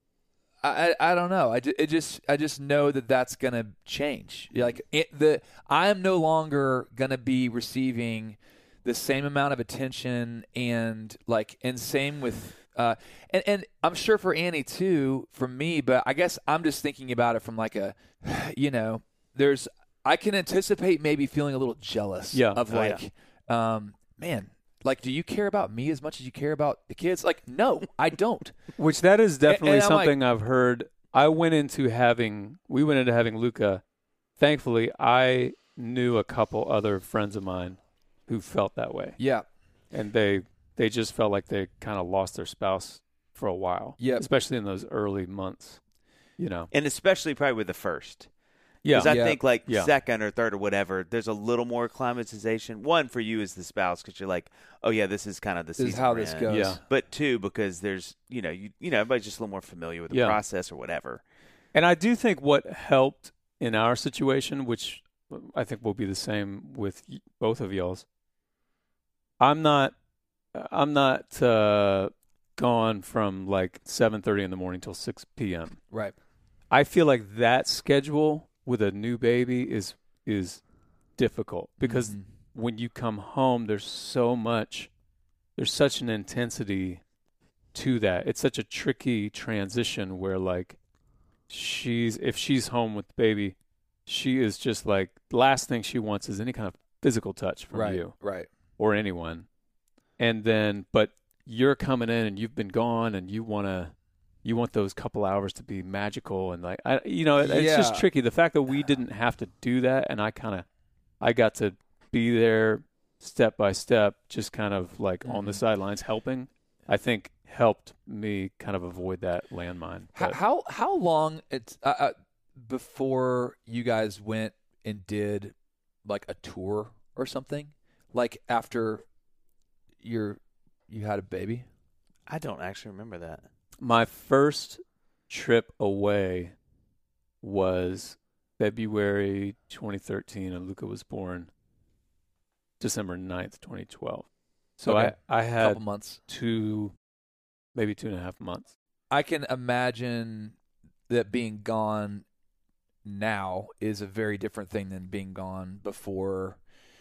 I, I I don't know. I, ju- it just I just know that that's gonna change. Like it, the I am no longer gonna be receiving the same amount of attention and like and same with uh and and I'm sure for Annie too, for me. But I guess I'm just thinking about it from like a you know there's I can anticipate maybe feeling a little jealous Yeah. of Oh, yeah. like um man. Like, do you care about me as much as you care about the kids? Like, no, I don't. Which that is definitely and I'm like- something I've heard. I went into having, we went into having Luca. Thankfully, I knew a couple other friends of mine who felt that way. Yeah. And they they just felt like they kind of lost their spouse for a while. Yep. Especially in those early months, you know. and especially probably with the first. Yeah. Because I Yeah. think like Yeah. second or third or whatever, there's a little more acclimatization. One for you as the spouse because you're like, oh yeah, this is kind of the This is season how we're this in. goes. Yeah. But two, because there's you know you you know everybody's just a little more familiar with the Yeah. process or whatever. And I do think what helped in our situation, which I think will be the same with y- both of y'all's, I'm not, I'm not uh, gone from like seven thirty in the morning till six p.m. Right. I feel like that schedule with a new baby is is difficult because Mhm. when you come home, there's so much, there's such an intensity to that. It's such a tricky transition where like she's, if she's home with the baby, she is just like, the last thing she wants is any kind of physical touch from Right. you Right. or anyone. and then but you're coming in and you've been gone and you want to you want those couple hours to be magical and like I you know it, it's Yeah. just tricky. The fact that we didn't have to do that and I kind of I got to be there step by step, just kind of like Mm-hmm. on the sidelines helping, I think helped me kind of avoid that landmine. How But how, how long it's uh, uh, before you guys went and did like a tour or something? Like after your you had a baby? I don't actually remember that. my first trip away was February twenty thirteen, and Luca was born December ninth, twenty twelve. So Okay. I, I A had couple months. two, maybe two and a half months. I can imagine that being gone now is a very different thing than being gone before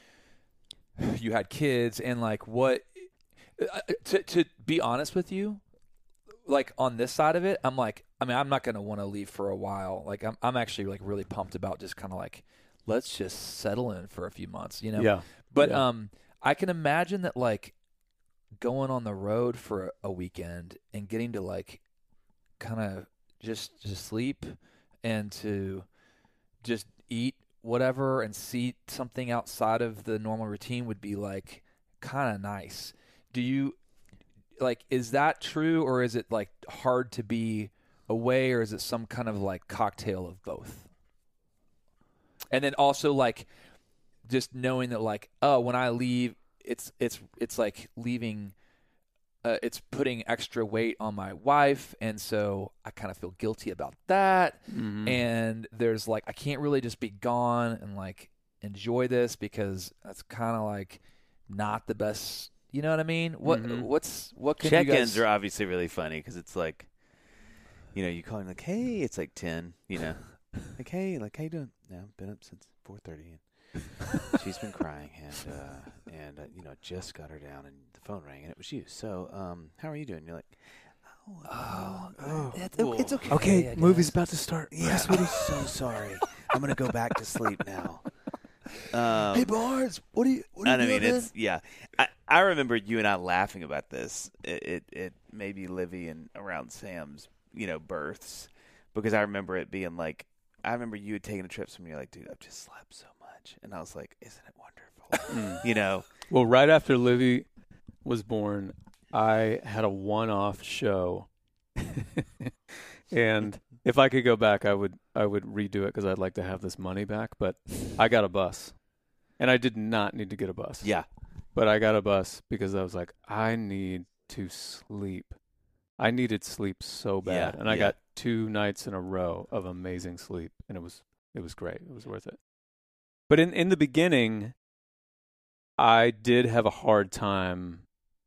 you had kids. And like what uh, to to be honest with you, like on this side of it, I'm like, I mean, I'm not going to want to leave for a while. Like I'm I'm actually like really pumped about just kind of like, let's just settle in for a few months, you know? Yeah. But Yeah. um, I can imagine that like going on the road for a weekend and getting to like kind of just just sleep and to just eat whatever and see something outside of the normal routine would be like kind of nice. Do you like is that true, or is it like hard to be away, or is it some kind of like cocktail of both? And then also like just knowing that like, oh, when I leave, it's it's it's like leaving uh, it's putting extra weight on my wife, and so I kind of feel guilty about that. Mhm. And there's like I can't really just be gone and like enjoy this because that's kind of like not the best. You know what I mean? What Mhm. what's what can Check-ins you guys? are obviously really funny because it's like, you know, you call him like, hey, it's like ten, you know, like, hey, like, how you doing? No, been up since four thirty, and she's been crying, and uh, and uh, you know, just got her down, and the phone rang, and it was you. So, um, how are you doing? You're like, oh, Oh, oh, it's, oh. it's okay. Okay, I movie's guess. about to start. Yeah, sweetie, so sorry. I'm gonna go back to sleep now. Um, Hey Barnes, what are you? What are I you mean, doing, it's yeah. I, I remember you and I laughing about this. It, it it maybe Livy and around Sam's, you know, births, because I remember it being like, I remember you had taken a trip from me, like, dude, I've just slept so much, and I was like, isn't it wonderful? Mm. You know, Well, right after Livy was born, I had a one-off show, and if I could go back, I would I would redo it because I'd like to have this money back. But I got a bus, and I did not need to get a bus. yeah, But I got a bus because I was like, I need to sleep. I needed sleep so bad, Yeah, and I yeah. got two nights in a row of amazing sleep, and it was it was great. It was worth it. But in in the beginning, I did have a hard time.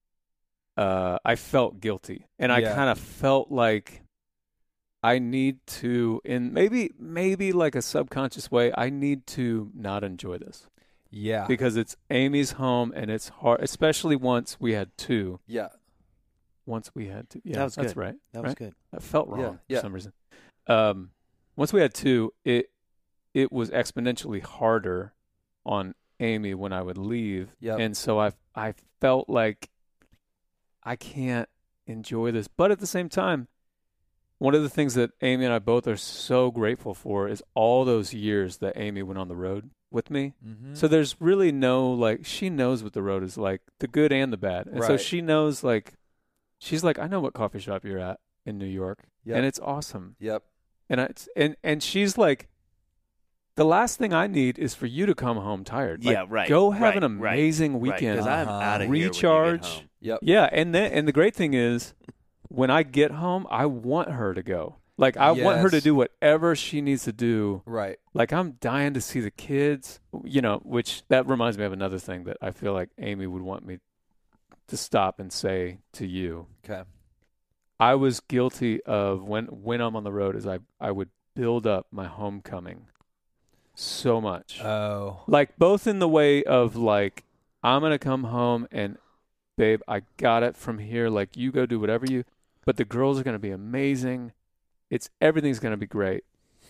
Uh, I felt guilty, and I Yeah. kind of felt like I need to, in maybe maybe like a subconscious way, I need to not enjoy this Yeah. because it's Amy's home, and it's hard, especially once we had two. Yeah. Once we had two, yeah, That was that's good. right. that was right? good. That felt wrong Yeah, yeah. for some reason. Um, once we had two, it it was exponentially harder on Amy when I would leave, Yep. and so I I felt like I can't enjoy this. But at the same time, one of the things that Amy and I both are so grateful for is all those years that Amy went on the road with me. Mm-hmm. So there's really no, like, she knows what the road is like, the good and the bad. And so Right. she knows, like, she's like, I know what coffee shop you're at in New York. Yep. And it's awesome. Yep. And I, it's, and and she's like, the last thing I need is for you to come home tired. Like, Yeah, right, Go have right, an right, amazing Right, weekend. because I'm Uh-huh. out of Recharge. Yep. Yeah, and then and the great thing is, when I get home, I want her to go. Like, I want her to Yes. do whatever she needs to do. Right. Like, I'm dying to see the kids, you know, which that reminds me of another thing that I feel like Amy would want me to stop and say to you. Okay. I was guilty of when when I'm on the road is I, I would build up my homecoming so much. Oh. Like, both in the way of, like, I'm going to come home and, babe, I got it from here. Like, you go do whatever you, but the girls are going to be amazing. It's, everything's going to be great.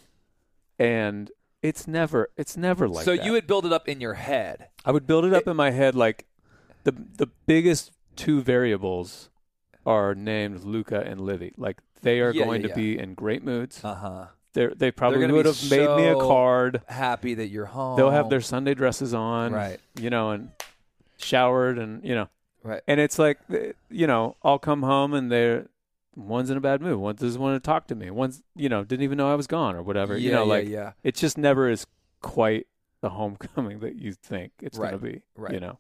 And it's never, it's never like so that. you would build it up in your head. I would build it up in my head, like, the the biggest two variables are named Luca and Livy. Like they are Yeah, going yeah, to yeah. be in great moods. Uh-huh. They're, they probably gonna would be have made me a so card. Happy that you're home. They'll have their Sunday dresses on, Right. you know, and showered and, you know. Right. And it's like, you know, I'll come home and they're, one's in a bad mood. One doesn't want to talk to me. One's, you know, didn't even know I was gone or whatever. Yeah, you know, yeah, like yeah. it just never is quite the homecoming that you think it's Right, going to be, right. you know.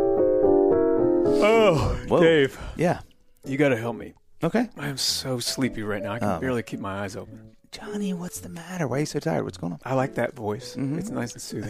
Oh, Whoa. Dave, Yeah. you got to help me. Okay. I am so sleepy right now. I can Oh. barely keep my eyes open. Johnny, what's the matter? Why are you so tired? What's going on? I like that voice. Mhm. It's nice and soothing.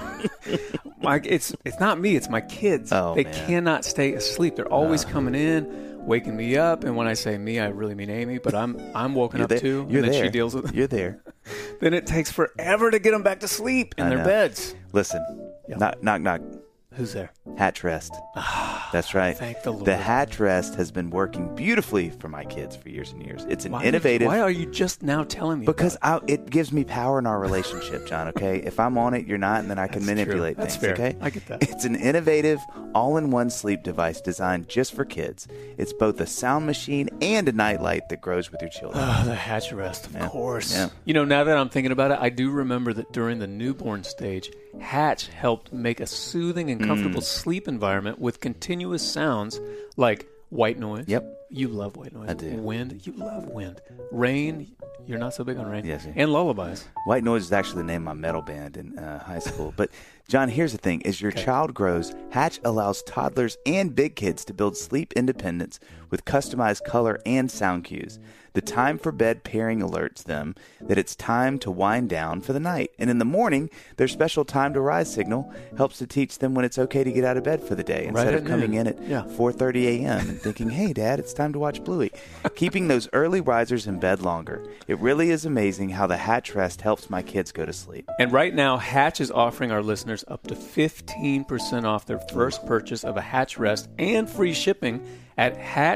my, it's it's not me. It's my kids. Oh, they man. cannot stay asleep. They're always Uh. coming in, waking me up. And when I say me, I really mean Amy. But I'm I'm woken You're up there. too. You're and then there. she deals with it. You're there. Then it takes forever to get them back to sleep in I their know. beds. Listen. Yeah. Knock, knock, knock. Who's there? Hatch Rest. That's right. Thank the Lord. The Hatch Rest has been working beautifully for my kids for years and years. It's an Why innovative. Why are you just now telling me? Because about I, it gives me power in our relationship, John, okay? If I'm on it, you're not, and then I can That's true. manipulate That's things, fair. okay? I get that. It's an innovative, all-in-one sleep device designed just for kids. It's both a sound machine and a nightlight that grows with your children. Oh, the Hatch Rest, of Yeah. course. Yeah. You know, now that I'm thinking about it, I do remember that during the newborn stage, Hatch helped make a soothing and comfortable Mm. sleep environment with continuous sounds like white noise. Yep. You love white noise. I do. Wind. You love wind. Rain. You're not so big on rain. Yes, yeah. And lullabies. White Noise is actually the name of my metal band in uh, high school. But, John, here's the thing. As your child grows, Hatch allows toddlers and big kids to build sleep independence with customized color and sound cues. The time for bed pairing alerts them that it's time to wind down for the night. And in the morning, their special time to rise signal helps to teach them when it's okay to get out of bed for the day instead Right of at coming noon. in at Yeah. four thirty a.m. and thinking, hey, Dad, it's time to watch Bluey. Keeping those early risers in bed longer. It really is amazing how the Hatch Rest helps my kids go to sleep. And right now, Hatch is offering our listeners up to fifteen percent off their first purchase of a Hatch Rest and free shipping at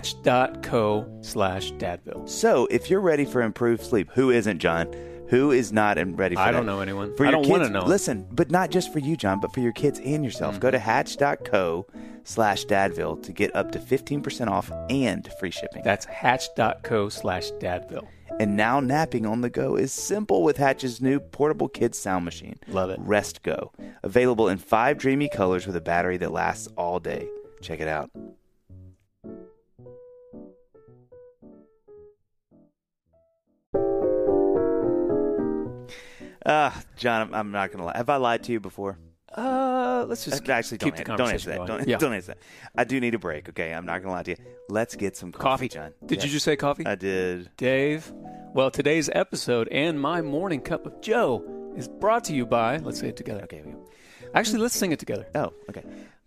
hatch.co slash dadville. So, if you're ready for improved sleep, who isn't, John? Who is not and ready for I that? don't know anyone. For I your don't wanna kids, know. Listen, but not just for you, John, but for your kids and yourself. Mm-hmm. Go to hatch.co slash dadville to get up to fifteen percent off and free shipping. That's hatch.co slash dadville. And now napping on the go is simple with Hatch's new portable kids sound machine. Love it. Rest Go. Available in five dreamy colors with a battery that lasts all day. Check it out. Ah, John, I'm, I'm not going to lie. Have I lied to you before? Uh, let's just Uh, Actually, don't, keep the an- don't conversation answer that. going. Don't, Yeah. don't answer that. I do need a break, okay? I'm not going to lie to you. Let's get some coffee, Coffee. John. Did Yes. you just say coffee? I did. Dave. Well, today's episode and my morning cup of Joe is brought to you by, let's say it together. Okay. we go. Actually, let's sing it together. Oh, okay.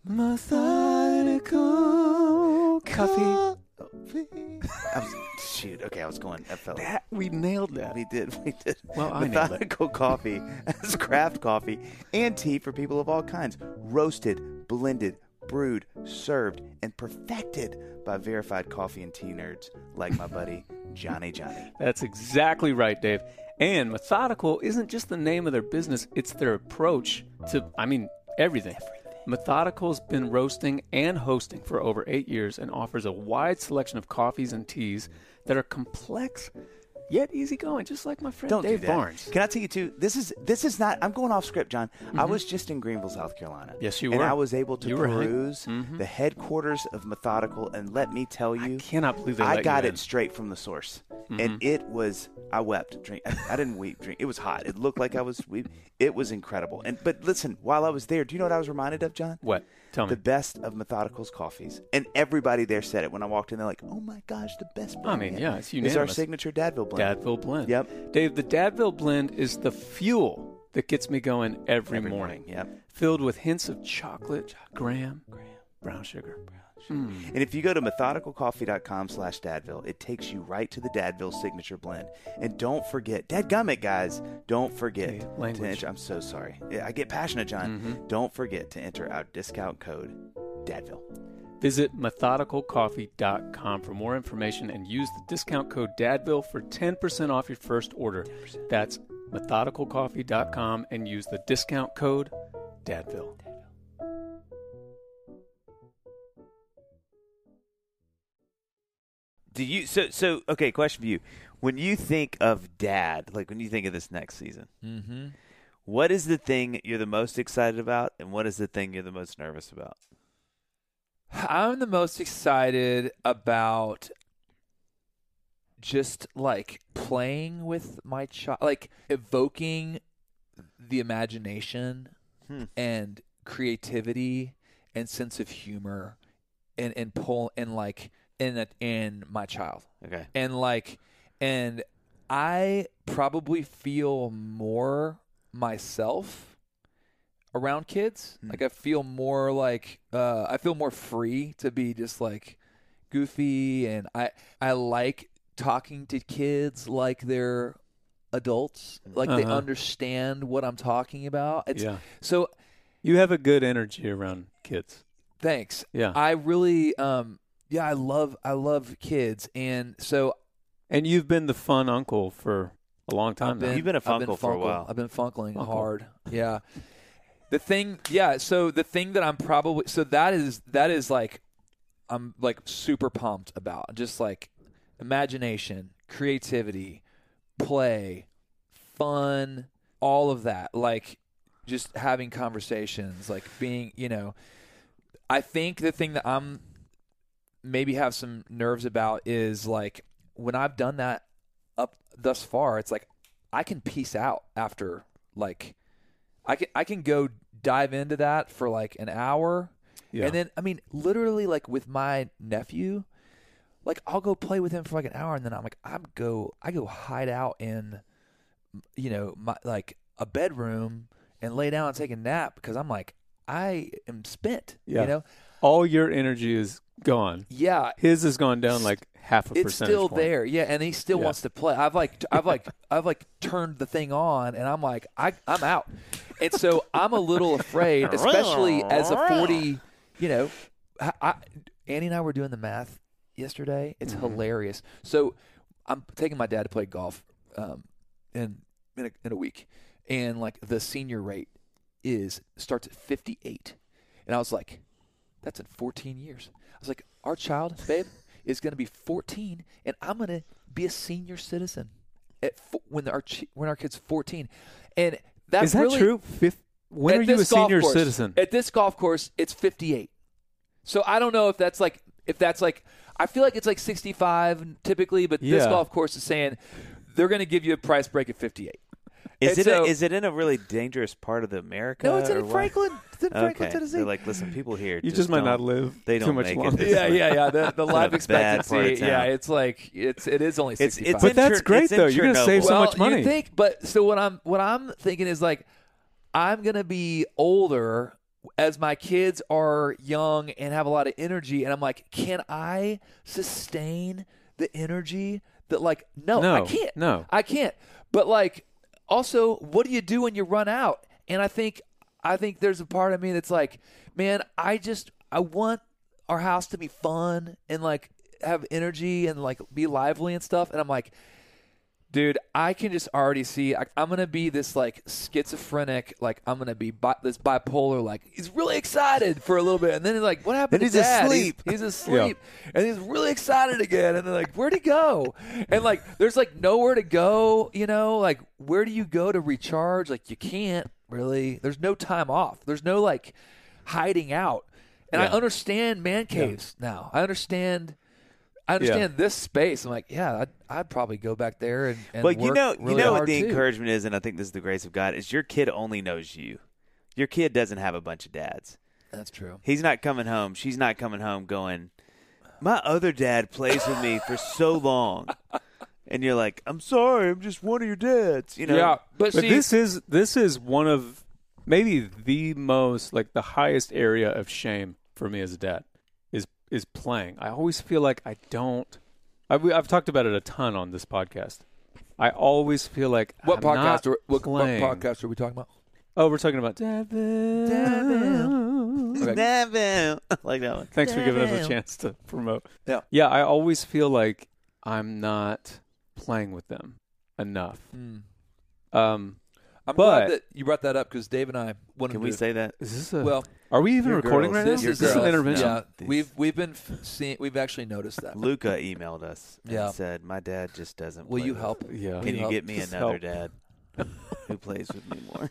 Methodical coffee. I was, shoot. Okay, I was going. I felt. That, we nailed that. We did. We did. Well, I nailed it. Methodical coffee as craft coffee and tea for people of all kinds. Roasted, blended, brewed, served, and perfected by verified coffee and tea nerds like my buddy Johnny Johnny. That's exactly right, Dave. And Methodical isn't just the name of their business, it's their approach to, I mean, everything. Methodical's been roasting and hosting for over eight years and offers a wide selection of coffees and teas that are complex yet easygoing, just like my friend Don't Dave do that. Barnes. Can I tell you too? This is this is not. I'm going off script, John. I was just in Greenville, South Carolina. Yes, you and were. I was able to You were hang- peruse Mhm. the headquarters of Methodical, and let me tell you, I cannot believe they I let got you it in. straight from the source, Mhm. and it was. I wept. Drink. I, I didn't weep. Drink. It was hot. It looked like I was weep. It was incredible. And but listen, while I was there, do you know what I was reminded of, John? What? Tell me. The best of Methodical's coffees, and everybody there said it when I walked in. They're like, "Oh my gosh, the best." I blend mean, yet." yeah, it's It's our unanimous. signature Dadville blend. Dadville Blend. Yep. Dave, the Dadville Blend is the fuel that gets me going every, Every morning. morning, yep. Filled with hints of chocolate, graham, brown sugar. Mm. And if you go to methodicalcoffee.com slash Dadville, it takes you right to the Dadville signature blend. And don't forget, dadgummit, guys, don't forget Okay, to language. enter. I'm so sorry. Yeah, I get passionate, John. Mhm. Don't forget to enter our discount code, Dadville. Visit methodical coffee dot com for more information and use the discount code DADVILLE for ten percent off your first order. That's methodical coffee dot com and use the discount code DADVILLE. Do you so so okay, question for you. When you think of dad, like when you think of this next season, Mm-hmm. what is the thing you're the most excited about and what is the thing you're the most nervous about? I'm the most excited about just like playing with my child, like evoking the imagination Hmm. and creativity and sense of humor and and pull and like in a, in my child. Okay. And like and I probably feel more myself around kids. Hmm. Like I feel more like uh I feel more free to be just like goofy, and I I like talking to kids like they're adults, like they Uh-huh. understand what I'm talking about. It's Yeah. so You have a good energy around kids. thanks. Yeah. I really um yeah, I love I love kids, and so And you've been the fun uncle for a long time I've now. been, You've been a I've been funkle for a funkle. while. I've been funkling Funkle. hard. Yeah. The thing, yeah. So the thing that I'm probably, so that is that is like, I'm like super pumped about just like imagination, creativity, play, fun, all of that. Like just having conversations, like being, you know. I think the thing that I'm maybe have some nerves about is like when I've done that up thus far, it's like I can peace out after like I can I can go dive into that for like an hour. Yeah. And then I mean literally like with my nephew, like I'll go play with him for like an hour and then I'm like I'm go I go hide out in you know my like a bedroom and lay down and take a nap because I'm like I am spent, Yeah. you know? All your energy is gone. Yeah, His has gone down like half a it's percentage still point. there, yeah, and he still Yeah. wants to play. I've like, I've like, I've like turned the thing on, and I'm like, I, I'm out, and so I'm a little afraid, especially as a forty. You know, I, I, Annie and I were doing the math yesterday. It's Mm-hmm. hilarious. So I'm taking my dad to play golf, um, in in a, in a week, and like the senior rate is starts at fifty-eight, and I was like, that's in fourteen years. I was like, our child, babe, is going to be fourteen, and I'm going to be a senior citizen at fo- when our chi- when our kid's fourteen, and that's Is that really, true? Fifth, when at are you a this golf senior course- citizen? At this golf course, it's fifty-eight. So I don't know if that's like if that's like I feel like it's like sixty-five typically, but this Yeah. golf course is saying they're going to give you a price break at fifty-eight. Is And it so- a, is it in a really dangerous part of the America? No, it's or in what? Franklin. It's in Franklin, Okay. Tennessee. They're like, listen, people here. You just might don't- not live they too don't much make it longer. this yeah, way. yeah, yeah. The, the life a bad part of expectancy, yeah, town. it's like it's it is only It's sixty-five. it's But in that's Cher- great, it's in though. You're gonna save Chernobyl. so well, much money. You think, but so what I'm what I'm thinking is like I'm gonna be older as my kids are young and have a lot of energy, and I'm like, can I sustain the energy that like no, No, I can't, no. I can't. But like also, what do you do when you run out? And I think I think there's a part of me that's like, man, I just I want our house to be fun and like have energy and like be lively and stuff, and I'm like. Dude, I can just already see I, I'm gonna be this like schizophrenic, like I'm gonna be bi- this bipolar. Like he's really excited for a little bit, and then he's like, "What happened?" Then to he's Dad? asleep. He's, he's asleep, and he's really excited again. And they're like, "Where'd he go?" And like, there's like nowhere to go. You know, like where do you go to recharge? Like you can't really. There's no time off. There's no like hiding out. And I Yeah. understand man caves now. I understand. I understand this space. I'm like, yeah, I'd, I'd probably go back there and, and Well, you work know, really you know what hard the too. encouragement is, and I think this is the grace of God, is your kid only knows you. Your kid doesn't have a bunch of dads. That's true. He's not coming home. She's not coming home going, my other dad plays with me for so long. And you're like, I'm sorry, I'm just one of your dads. You know? Yeah, but, But see, this is this is one of maybe the most like the highest area of shame for me as a dad is is playing. I always feel like I don't. I've, I've talked about it a ton on this podcast. I always feel like what I'm podcast? not Are, what, what playing. podcast are we talking about? Oh, we're talking about Devil. Okay. Never. like that one. Thanks for giving us a chance to promote. Yeah. Yeah, I always feel like I'm not playing with them enough. Mm. Um, I'm But- glad that you brought that up because Dave and I wanted Can to. we say that? Is this a? Well, are we even Your recording girls. right this now? is this girls. an intervention? Yeah, These- we've we've been f- seeing. We've actually noticed that. Luca emailed us and Yeah. said, "My dad just doesn't." Will play you with help? Yeah. Can you help? get me Just another help. dad who plays with me more?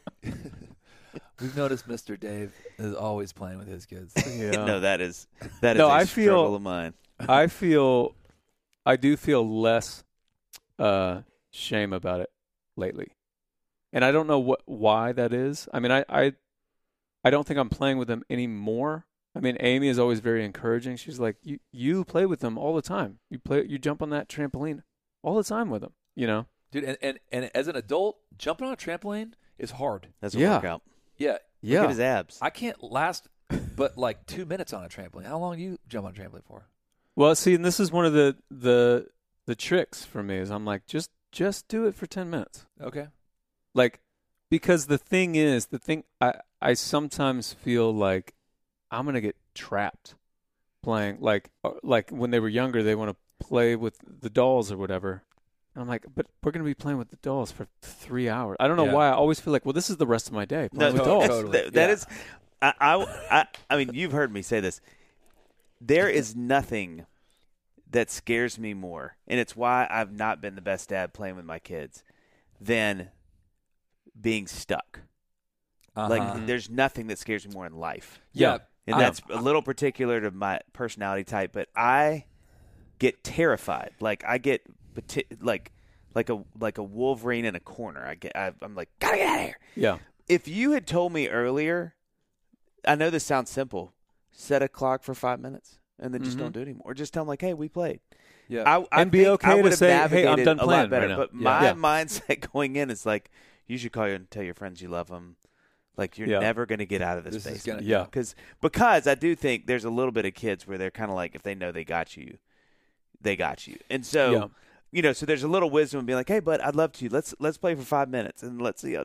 We've noticed Mister Dave is always playing with his kids. Yeah. No, that is that is No, a I feel- struggle of mine. I feel, I do feel less uh, shame about it lately, and I don't know what why that is. I mean, I, I, I don't think I'm playing with them anymore. I mean, Amy is always very encouraging. She's like, you you play with them all the time. You play, you jump on that trampoline all the time with them. You know. Dude, and, and, and as an adult, jumping on a trampoline is hard. That's a Yeah. workout. Yeah. Look at his abs. I can't last but like two minutes on a trampoline. How long do you jump on a trampoline for? Well, see, and this is one of the the the tricks for me is I'm like, just just do it for ten minutes. Okay. Like, because the thing is, the thing I I sometimes feel like I'm gonna get trapped playing like uh, like when they were younger, they want to play with the dolls or whatever. And I'm like, but we're gonna be playing with the dolls for three hours. I don't know Yeah. why. I always feel like, well, this is the rest of my day No, playing with totally, dolls. totally. That, that Yeah. is, I, I, I, I mean, you've heard me say this. There is nothing that scares me more, and it's why I've not been the best dad playing with my kids, than being stuck. Uh-huh. Like, there's nothing that scares me more in life. yeah. And I- that's a little particular to my personality type, but I get terrified. Like I get pati- like like a like a Wolverine in a corner. I get I, I'm like, gotta get out of here. Yeah. If you had told me earlier, I know this sounds simple. Set a clock for five minutes and then just Mhm. don't do it anymore. Or just tell them like, hey, we played. Yeah. I, I And be think okay I to would have say, "Hey, I'm navigated done a playing lot better. right now." But Yeah. my Yeah. mindset going in is like, you should call you and tell your friends you love them. Like you're Yeah. never going to get out of this, This is basement. gonna- Yeah. Because because I do think there's a little bit of kids where they're kind of like, if they know they got you, they got you. And so, Yeah. you know, so there's a little wisdom in being like, hey, bud, I'd love to. Let's let's play for five minutes and let's see how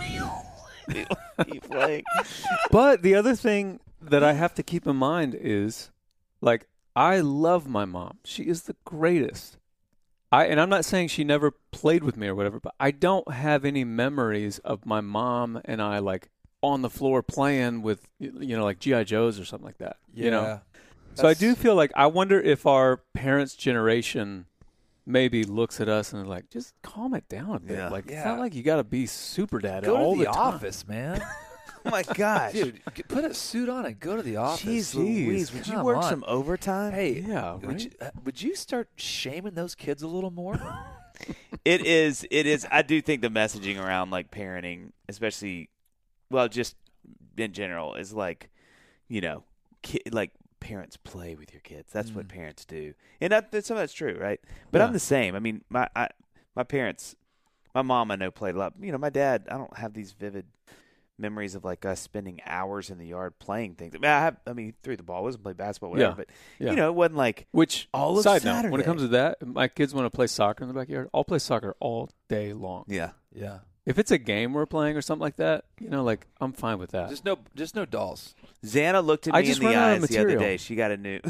keep playing. But the other thing that I have to keep in mind is, like, I love my mom. She is the greatest. I and I'm not saying she never played with me or whatever, but I don't have any memories of my mom and I like on the floor playing with, you know, like G I Joes or something like that. yeah. You know. So I do feel like I wonder if our parents' generation maybe looks at us and is like, just calm it down a bit. Yeah. Like it's Yeah. not like you got to be super dad Go all to the, the time. office, man. Oh my gosh. Dude, g- put a suit on and go to the office. Jeez Jeez, Louise, would you come work on. some overtime? Hey, Yeah, would, right? you, uh, would you start shaming those kids a little more? It is. It is. I do think the messaging around like parenting, especially, well, just in general, is like, you know, ki- like parents play with your kids. That's what Mm. parents do, and that, that- some of that's true, right? But Yeah. I'm the same. I mean, my I, my parents, my mom, I know played a lot. You know, my dad, I don't have these vivid memories of like us spending hours in the yard playing things. I mean, I have. I mean, he threw the ball, wasn't play basketball, whatever. Yeah. But Yeah. you know, it wasn't like Which, all of side note, when Saturday. it comes to that, my kids want to play soccer in the backyard. I'll play soccer all day long. yeah. yeah. If it's a game we're playing or something like that, you know, like I'm fine with that. Just no, just no dolls. Xana looked at me I just in the run out of eyes the other material. day. She got a new.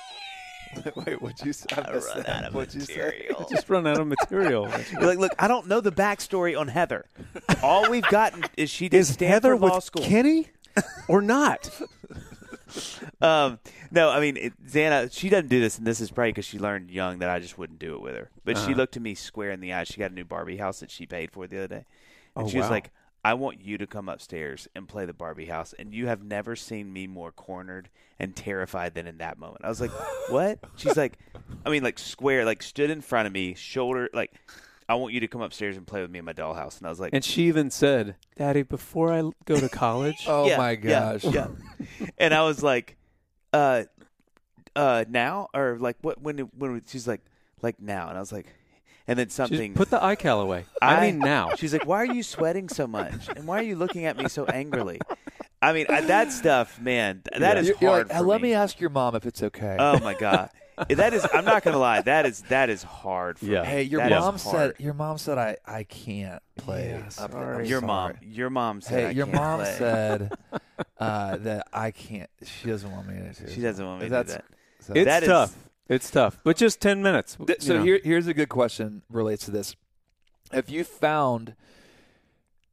Wait, what'd you say? I run out of What'd you say? material. just run out of material. You're like, look, I don't know the backstory on Heather. All we've gotten is she did Stanford Law School. Kenny or not? Um, no, I mean, it, Xana, she doesn't do this, and this is probably because she learned young that I just wouldn't do it with her. But she Uh-huh. looked at me square in the eye. She got a new Barbie house that she paid for the other day. And Oh, she was wow. like, I want you to come upstairs and play the Barbie house. And you have never seen me more cornered and terrified than in that moment. I was like, what? She's like, I mean, like square, like stood in front of me, shoulder, like, I want you to come upstairs and play with me in my dollhouse. And I was like, And she even said, "Daddy, before I go to college, Oh yeah, my yeah, gosh. Yeah, And I was like, uh, uh, now or like what? When? When? She's like, like now, and I was like, and then just something. put the iCal away." I, mean, now. She's like, why are you sweating so much, and why are you looking at me so angrily? I mean, I, that stuff, man, th- that is You're- you're hard like, for "Uh, let me. me ask your mom if it's okay. Oh my god, that is. I'm not gonna lie. That is that is hard for Yeah. me. hey, your That is mom hard. said your mom said I, I can't play. Yeah, I'm- sorry. I'm Your sorry. mom. Your mom said. Hey, I your can't mom play. said uh, that I can't. She doesn't want me to. She doesn't want me to do That's- that. So, It's That is- tough. It's tough, but just ten minutes. Th- so you know. here, here's a good question relates to this. Have you found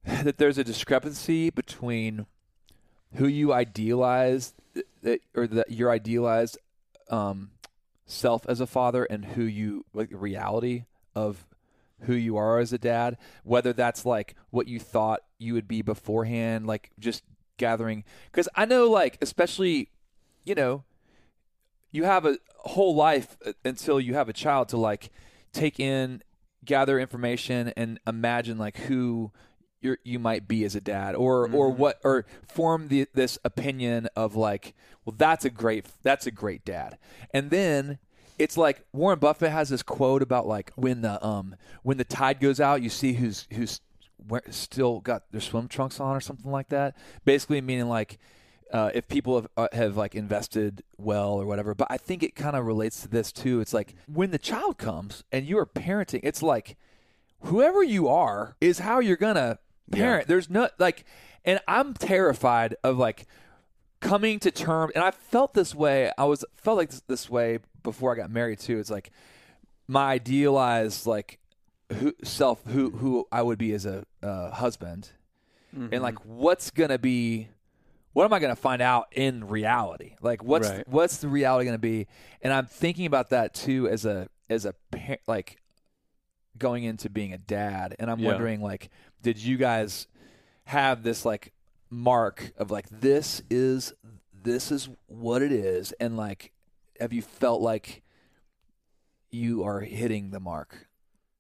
that there's a discrepancy between who you idealize that or that your idealized um, self as a father and who you like the reality of who you are as a dad, whether that's like what you thought you would be beforehand, like just gathering. Because I know, like, especially, you know, you have a whole life until you have a child to like take in, gather information, and imagine like who you're, you might be as a dad, or mm-hmm. or what, or form the, this opinion of like, well, that's a great that's a great dad, and then. It's like Warren Buffett has this quote about like when the um when the tide goes out, you see who's who's still got their swim trunks on or something like that. Basically meaning like uh, if people have uh, have like invested well or whatever. But I think it kind of relates to this too. It's like when the child comes and you are parenting, it's like whoever you are is how you're gonna parent. Yeah. There's no like, and I'm terrified of like coming to terms. And I felt this way. I was felt like this, this way. Before I got married too, it's like my idealized like who, self, who who I would be as a uh, husband, mm-hmm. and like what's gonna be, what am I gonna find out in reality? Like what's right. what's the reality gonna be? And I'm thinking about that too as a as a like going into being a dad, and I'm yeah. wondering like, did you guys have this like mark of like this is this is what it is, and like. Have you felt like you are hitting the mark?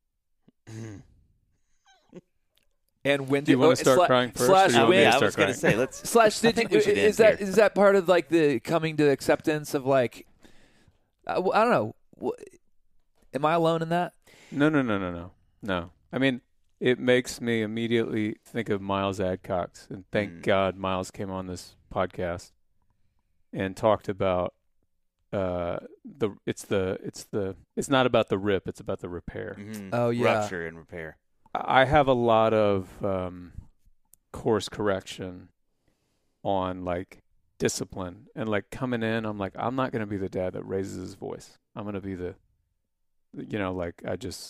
And when do you did, want oh, to start sla- crying first? Slash or you when, yeah, want I me to was start going to crying? say let's. Slash I think we should is end that here. is that part of like the coming to acceptance of like I, I don't know. Am I alone in that? No, no, no, no, no, no. I mean, it makes me immediately think of Miles Adcox, and thank Mm. God Miles came on this podcast and talked about. Uh, the it's the it's the it's not about the rip, it's about the repair. Mm-hmm. Oh yeah, Rupture and repair. I have a lot of um, course correction on like discipline and like coming in. I'm like, I'm not going to be the dad that raises his voice. I'm going to be the, you know, like I just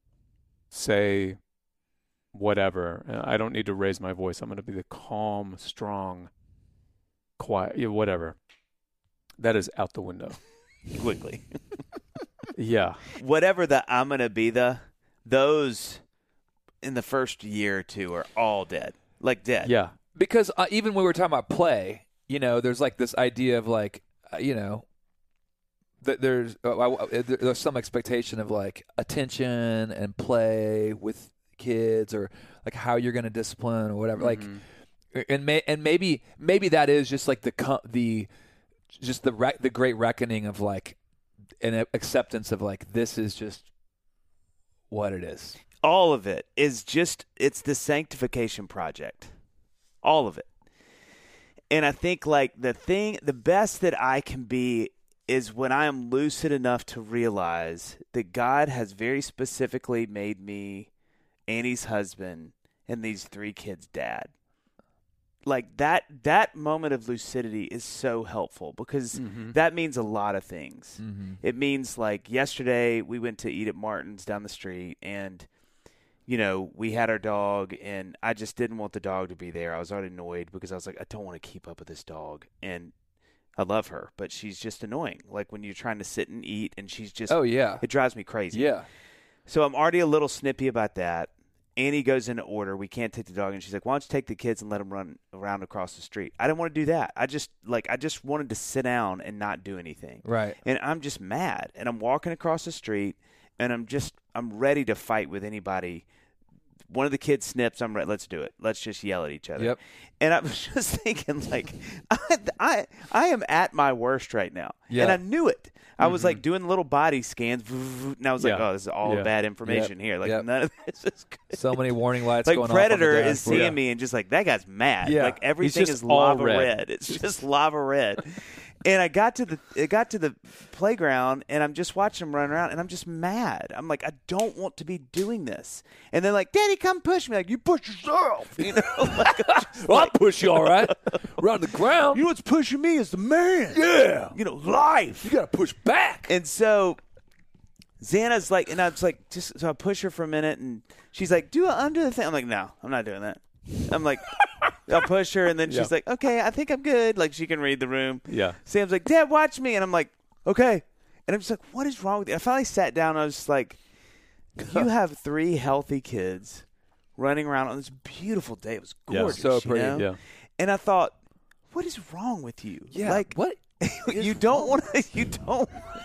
say whatever. I don't need to raise my voice. I'm going to be the calm, strong, quiet, yeah, whatever. That is out the window. Quickly. Yeah. Whatever the I'm going to be the, those in the first year or two are all dead. Like dead. Yeah. Because uh, even when we were talking about play, you know, there's like this idea of like, uh, you know, that there's uh, uh, there's some expectation of like attention and play with kids, or like how you're going to discipline or whatever. Mm-hmm. Like, and may, and maybe maybe that is just like the the just the re- the great reckoning of like an acceptance of like this is just what it is. All of it is just, it's the sanctification project. All of it. And I think like the thing, the best that I can be is when I am lucid enough to realize that God has very specifically made me Annie's husband and these three kids' dad. Like that that moment of lucidity is so helpful because mm-hmm. that means a lot of things. Mm-hmm. It means like yesterday we went to eat at Martin's down the street, and you know, we had our dog, and I just didn't want the dog to be there. I was already annoyed because I was like, I don't want to keep up with this dog. And I love her, but she's just annoying. Like when you're trying to sit and eat and she's just, oh yeah, it drives me crazy. Yeah. So I'm already a little snippy about that. Annie goes into order. We can't take the dog. And she's like, why don't you take the kids and let them run around across the street? I didn't want to do that. I just like, I just wanted to sit down and not do anything. Right. And I'm just mad. And I'm walking across the street, and I'm just, I'm ready to fight with anybody. One of the kids snips. I'm ready. Let's do it. Let's just yell at each other. Yep. And I was just thinking, like, I, I, I am at my worst right now. Yeah. And I knew it. I was mm-hmm. like doing little body scans, and I was like, yeah. "Oh, this is all yeah. bad information yep. here. Like yep. none of this is good." So many warning lights. Like going Predator off on the is seeing yeah. me and just like, that guy's mad. Yeah. Like everything just is lava red. red. It's just lava red. And I got to the it got to the playground, and I'm just watching him run around, and I'm just mad. I'm like, I don't want to be doing this. And they're like, Daddy, come push me. Like, you push yourself. You know, like, well, I'll push you all right. Around the ground. You know what's pushing me is the man. Yeah. You know, life. You got to push back. And so Xana's like, and I was like, just so I push her for a minute, and she's like, do it under the thing. I'm like, no, I'm not doing that. I'm like, I'll push her, and then Yeah. she's like, okay, I think I'm good. Like, she can read the room. Yeah. Sam's like, Dad, watch me. And I'm like, okay. And I'm just like, what is wrong with you? I finally sat down, and I was just like, you have three healthy kids running around on this beautiful day. It was Yeah. gorgeous. So you pretty. know? Yeah. And I thought, what is wrong with you? Yeah. Like, what? you don't want to, you don't.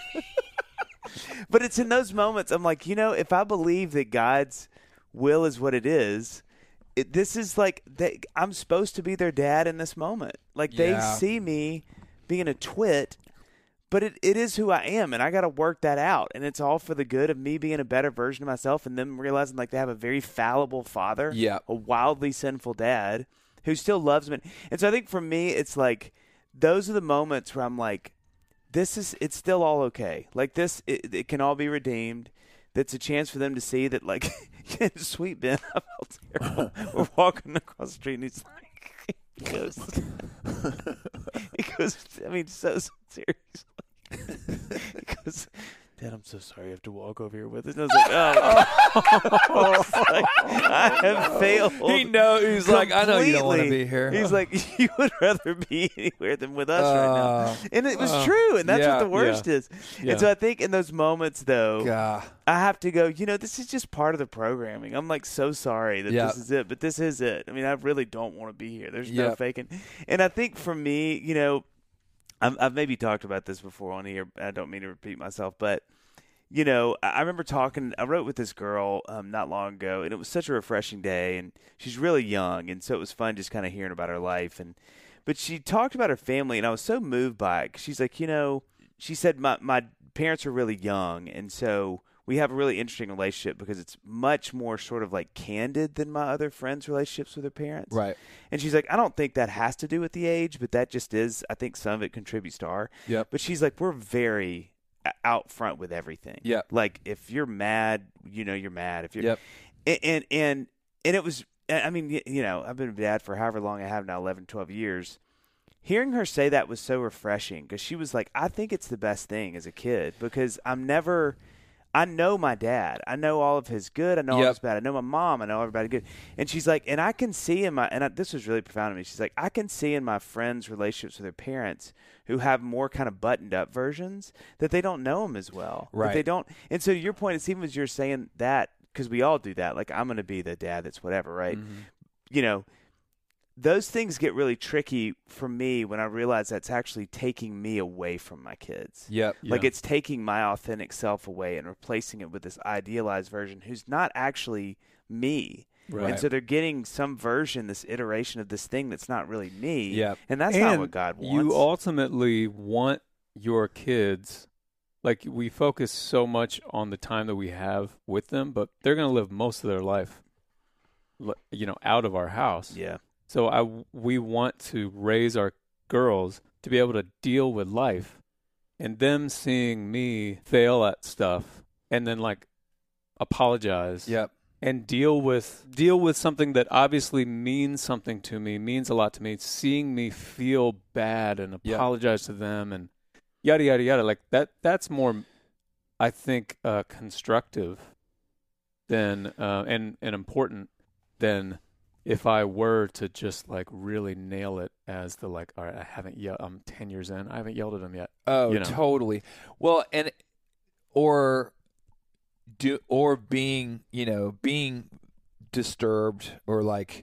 But it's in those moments, I'm like, you know, if I believe that God's will is what it is, it, this is like, they, I'm supposed to be their dad in this moment. Like, they Yeah. see me being a twit, but it, it is who I am, and I got to work that out. And it's all for the good of me being a better version of myself, and them realizing, like, they have a very fallible father, Yeah. a wildly sinful dad who still loves me. And so I think for me, it's like, those are the moments where I'm like, this is, it's still all okay. Like, this, it, it can all be redeemed. That's a chance for them to see that, like, sweet Ben, I felt terrible. We're walking across the street, and he's like, he goes, he goes, I mean, so seriously. He goes, Dad, I'm so sorry you have to walk over here with us. And I was like, oh. I, was like, I have failed. He know he's like, I know you don't want to completely. be here. He's like, you would rather be anywhere than with us right now. Uh, And it was uh, true, and that's yeah, what the worst yeah. is. Yeah. And so I think in those moments, though, God. I have to go, you know, this is just part of the programming. I'm like so sorry that Yeah. this is it, but this is it. I mean, I really don't want to be here. There's no Yeah. faking. And I think for me, you know, I've, I've maybe talked about this before on here. I don't mean to repeat myself, but, you know, I I remember talking, I wrote with this girl um, not long ago, and it was such a refreshing day, and she's really young, and so it was fun just kind of hearing about her life. And But she talked about her family, and I was so moved by it, 'cause she's like, you know, she said, my, my parents are really young, and so we have a really interesting relationship because it's much more sort of like candid than my other friends' relationships with their parents. Right. And she's like, I don't think that has to do with the age, but that just is, I think some of it contributes to our. Yep. But she's like, we're very o- out front with everything. Yep. Like, if you're mad, you know you're mad. If you're, Yep. and, and, and, and it was, I mean, y- you know, I've been a dad for however long I have now, eleven, twelve years. Hearing her say that was so refreshing because she was like, I think it's the best thing as a kid because I'm never, I know my dad. I know all of his good. I know all Yep. of his bad. I know my mom. I know everybody good. And she's like, and I can see in my, and I, this was really profound to me. She's like, I can see in my friends' relationships with their parents who have more kind of buttoned up versions that they don't know them as well. That Right. they don't. And so your point is, even as you're saying that, because we all do that, like I'm going to be the dad that's whatever, right? Mm-hmm. You know, those things get really tricky for me when I realize that's actually taking me away from my kids. Yep. Like Yeah. it's taking my authentic self away and replacing it with this idealized version who's not actually me. Right. And so they're getting some version, this iteration of this thing that's not really me. Yep. And that's not And what God wants. You ultimately want your kids, like we focus so much on the time that we have with them, but they're going to live most of their life, li- you know, out of our house. Yeah. So I, we want to raise our girls to be able to deal with life, and them seeing me fail at stuff and then like apologize. Yep. And deal with deal with something that obviously means something to me, means a lot to me. Seeing me feel bad and Yeah. apologize to them and yada yada yada, like that. That's more, I think, uh, constructive than uh, and and important than if I were to just like really nail it as the like, all right, I haven't yelled. I'm ten years in. I haven't yelled at him yet. Oh, You know. totally. Well, and or do or being, you know, being disturbed or like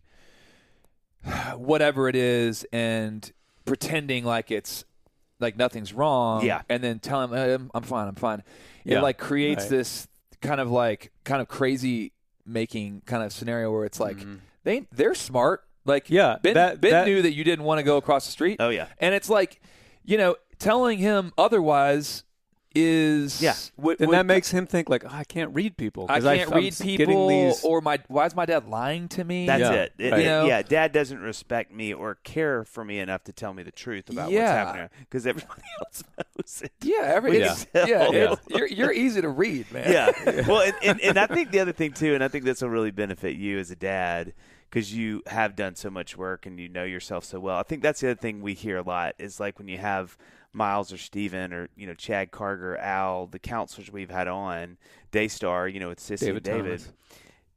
whatever it is, and pretending like it's like nothing's wrong. Yeah. And then telling them, I'm, I'm fine, I'm fine. Yeah, It like creates right. this kind of like kind of crazy making kind of scenario where it's like Mhm. they they're smart. Like Yeah, Ben, that- ben that- knew that you didn't want to go across the street. Oh, yeah. And it's like, you know, telling him otherwise is Yeah. Would, Then would- that makes him think like, oh, I can't read people. I 'cause can't I'm read getting people, these- or my why is my dad lying to me? That's Yeah, it. It- right. it- You know? Yeah, Dad doesn't respect me or care for me enough to tell me the truth about what's Yeah. happening because everybody else knows it. yeah, every Yeah. it's, yeah, Yeah. it's- you're you're easy to read, man. Yeah. Well, and, and, and I think the other thing too, and I think this will really benefit you as a dad because you have done so much work and you know yourself so well. I think that's the other thing we hear a lot is like when you have Miles or Steven or, you know, Chad Carger, Al, the counselors we've had on, Daystar, you know, with Sissy David and David. Thomas.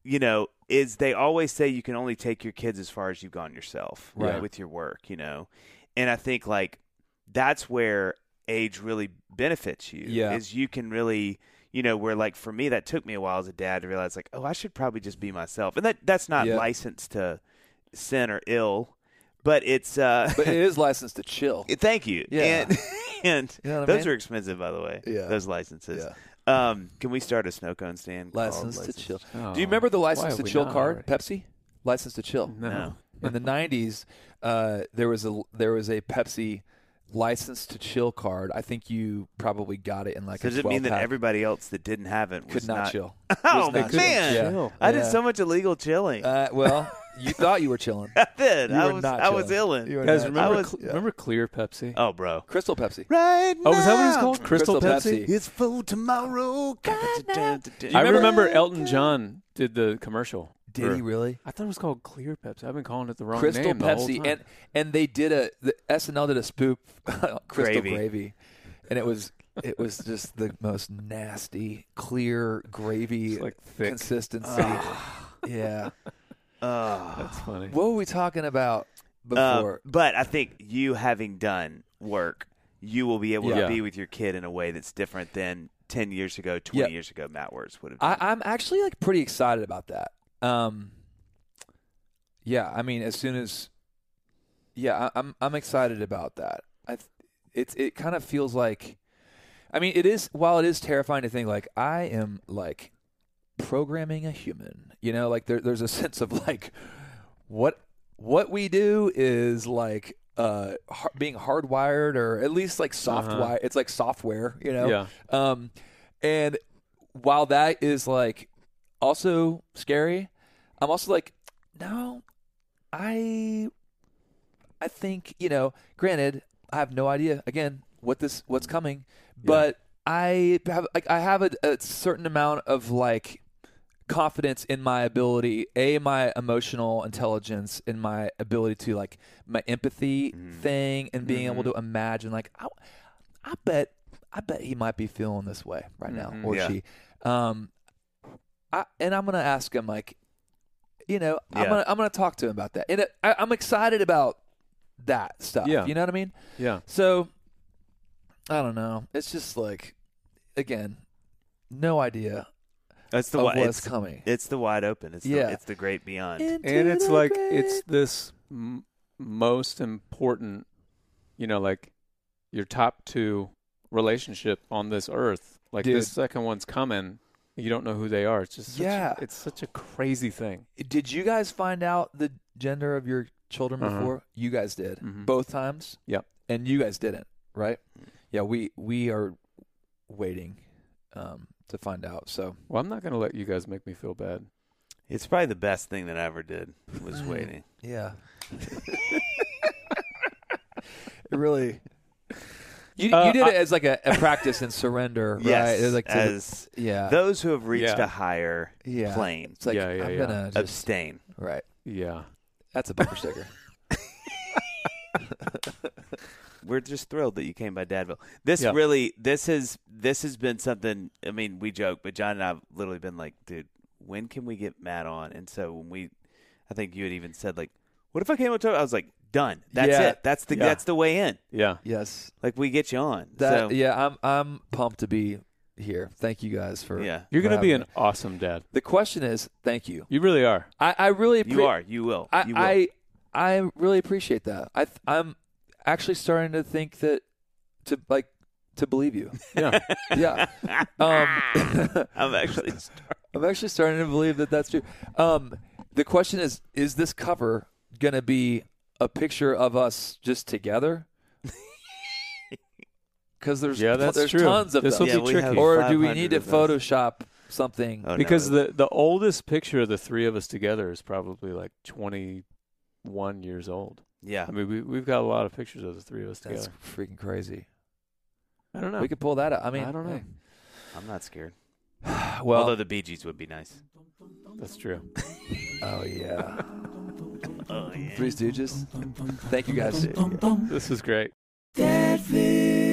you know, is they always say you can only take your kids as far as you've gone yourself, Right. right, with your work, you know. And I think like that's where age really benefits you. Yeah. Is you can really, you know, where like for me that took me a while as a dad to realize like, oh, I should probably just be myself. And that that's not Yeah. licensed to sin or ill, but it's uh But it is licensed to chill. thank you. Yeah. And and You know what I those mean? are expensive, by the way. Yeah. Those licenses. Yeah. Um, can we start a snow cone stand? called License to License- chill. Oh, Do you remember the why license have to we chill not card? already? Pepsi? License to chill. No. No. In the nineties, uh, there was a there was a Pepsi license to chill card. I think you probably got it in like So a does it mean that twelve-pack. everybody else that didn't have it was could not, chill? Oh Was not man, chill. I Yeah. did so much illegal chilling. Uh, well, you thought you were chilling. I did. You I were was not I was chilling. illin'. You were Guys, not- remember I was- Cl- remember Clear Pepsi? Oh, bro. Crystal Pepsi. Right Oh, was that what it's now, called? Crystal, Crystal Pepsi? Pepsi. It's for tomorrow. I remember- remember Elton John did the commercial. Did for- he really? I thought it was called Clear Pepsi. I've been calling it the wrong Crystal name the whole Pepsi, time. and and they did a the S N L did a spoof Crystal Gravy. Gravy, and it was it was just the most nasty clear gravy It's like thick. consistency. Yeah. Oh. That's funny. What were we talking about Uh, before? but I think you having done work, you will be able Yeah. to be with your kid in a way that's different than ten years ago, twenty Yeah. years ago, Matt Wirtz would have done. I, I'm actually like pretty excited about that. Um, yeah, I mean, as soon as, yeah, I, I'm I'm excited about that. I, th- it's it kind of feels like, I mean, it is while it is terrifying to think like I am like programming a human, you know, like there there's a sense of like what what we do is like uh har- being hardwired or at least like software. Uh-huh. It's like software, you know. Yeah. Um, and while that is like also scary, I'm also like, no, I, I think you know. Granted, I have no idea again what this what's coming, but I have like I have a, a certain amount of like confidence in my ability, a my emotional intelligence, in my ability to like my empathy thing, and being able to imagine like I, I bet I bet he might be feeling this way right now, Mhm. or Yeah. she. Um, I and I'm gonna ask him like, you know, I'm Yeah. gonna I'm gonna talk to him about that, and it, I, I'm excited about that stuff. Yeah. You know what I mean? Yeah. So I don't know. It's just like, again, no idea That's the of wi- what's it's, coming. it's the wide open. It's Yeah. the, it's the great beyond. And it's like it's this m- most important, you know, like your top two relationship on this earth. Like Dude. this second one's coming. You don't know who they are. It's just such Yeah. A, it's such a crazy thing. Did you guys find out the gender of your children Uh-huh. before? You guys did Mhm. both times. Yep. And you guys didn't, right? Yeah, we we are waiting um, to find out. So Well, I'm not going to let you guys make me feel bad. It's probably the best thing that I ever did was waiting. yeah, it really. You Uh, you did I- it as like a, a practice in surrender, right? Yes, It was like to- as yeah, those who have reached Yeah. a higher yeah. plane, It's like Yeah, yeah, I'm yeah. gonna just abstain. right. Yeah. That's a bumper sticker. We're just thrilled that you came by Dadville. This Yeah. really, this has this has been something. I mean, we joke, but John and I have literally been like, dude, when can we get Matt on? And so when we, I think you had even said like, what if I came up to? I was like, done. That's Yeah. it. That's the Yeah. that's the way in. Yeah. Yes. Like we get you on. That so, yeah, I'm I'm pumped to be here. Thank you guys for yeah, You're for going to be having an me. awesome dad. The question is, thank you. You really are. I, I really you appre- are. You will. I, you will. I I really appreciate that. I th- I'm actually starting to think that to like to believe you. Yeah. Yeah. Um, I'm actually. I'm actually starting to believe that that's true. Um, the question is, is this cover gonna be a picture of us just together? Because there's Yeah, that's there's true. tons of This them. will Yeah, be we tricky. have- Or do we five need to hundred of those. Photoshop something? Oh, no. Because the the oldest picture of the three of us together is probably like twenty-one years old. yeah, I mean, we we've got a lot of pictures of the three of us That's together. freaking crazy. I don't know. We could pull that out. I mean, I don't know. hey. I'm not scared. Well, Although the Bee Gees would be nice. That's true. oh yeah. Oh yeah. Three Stooges. Thank you guys. This is great. Dadville.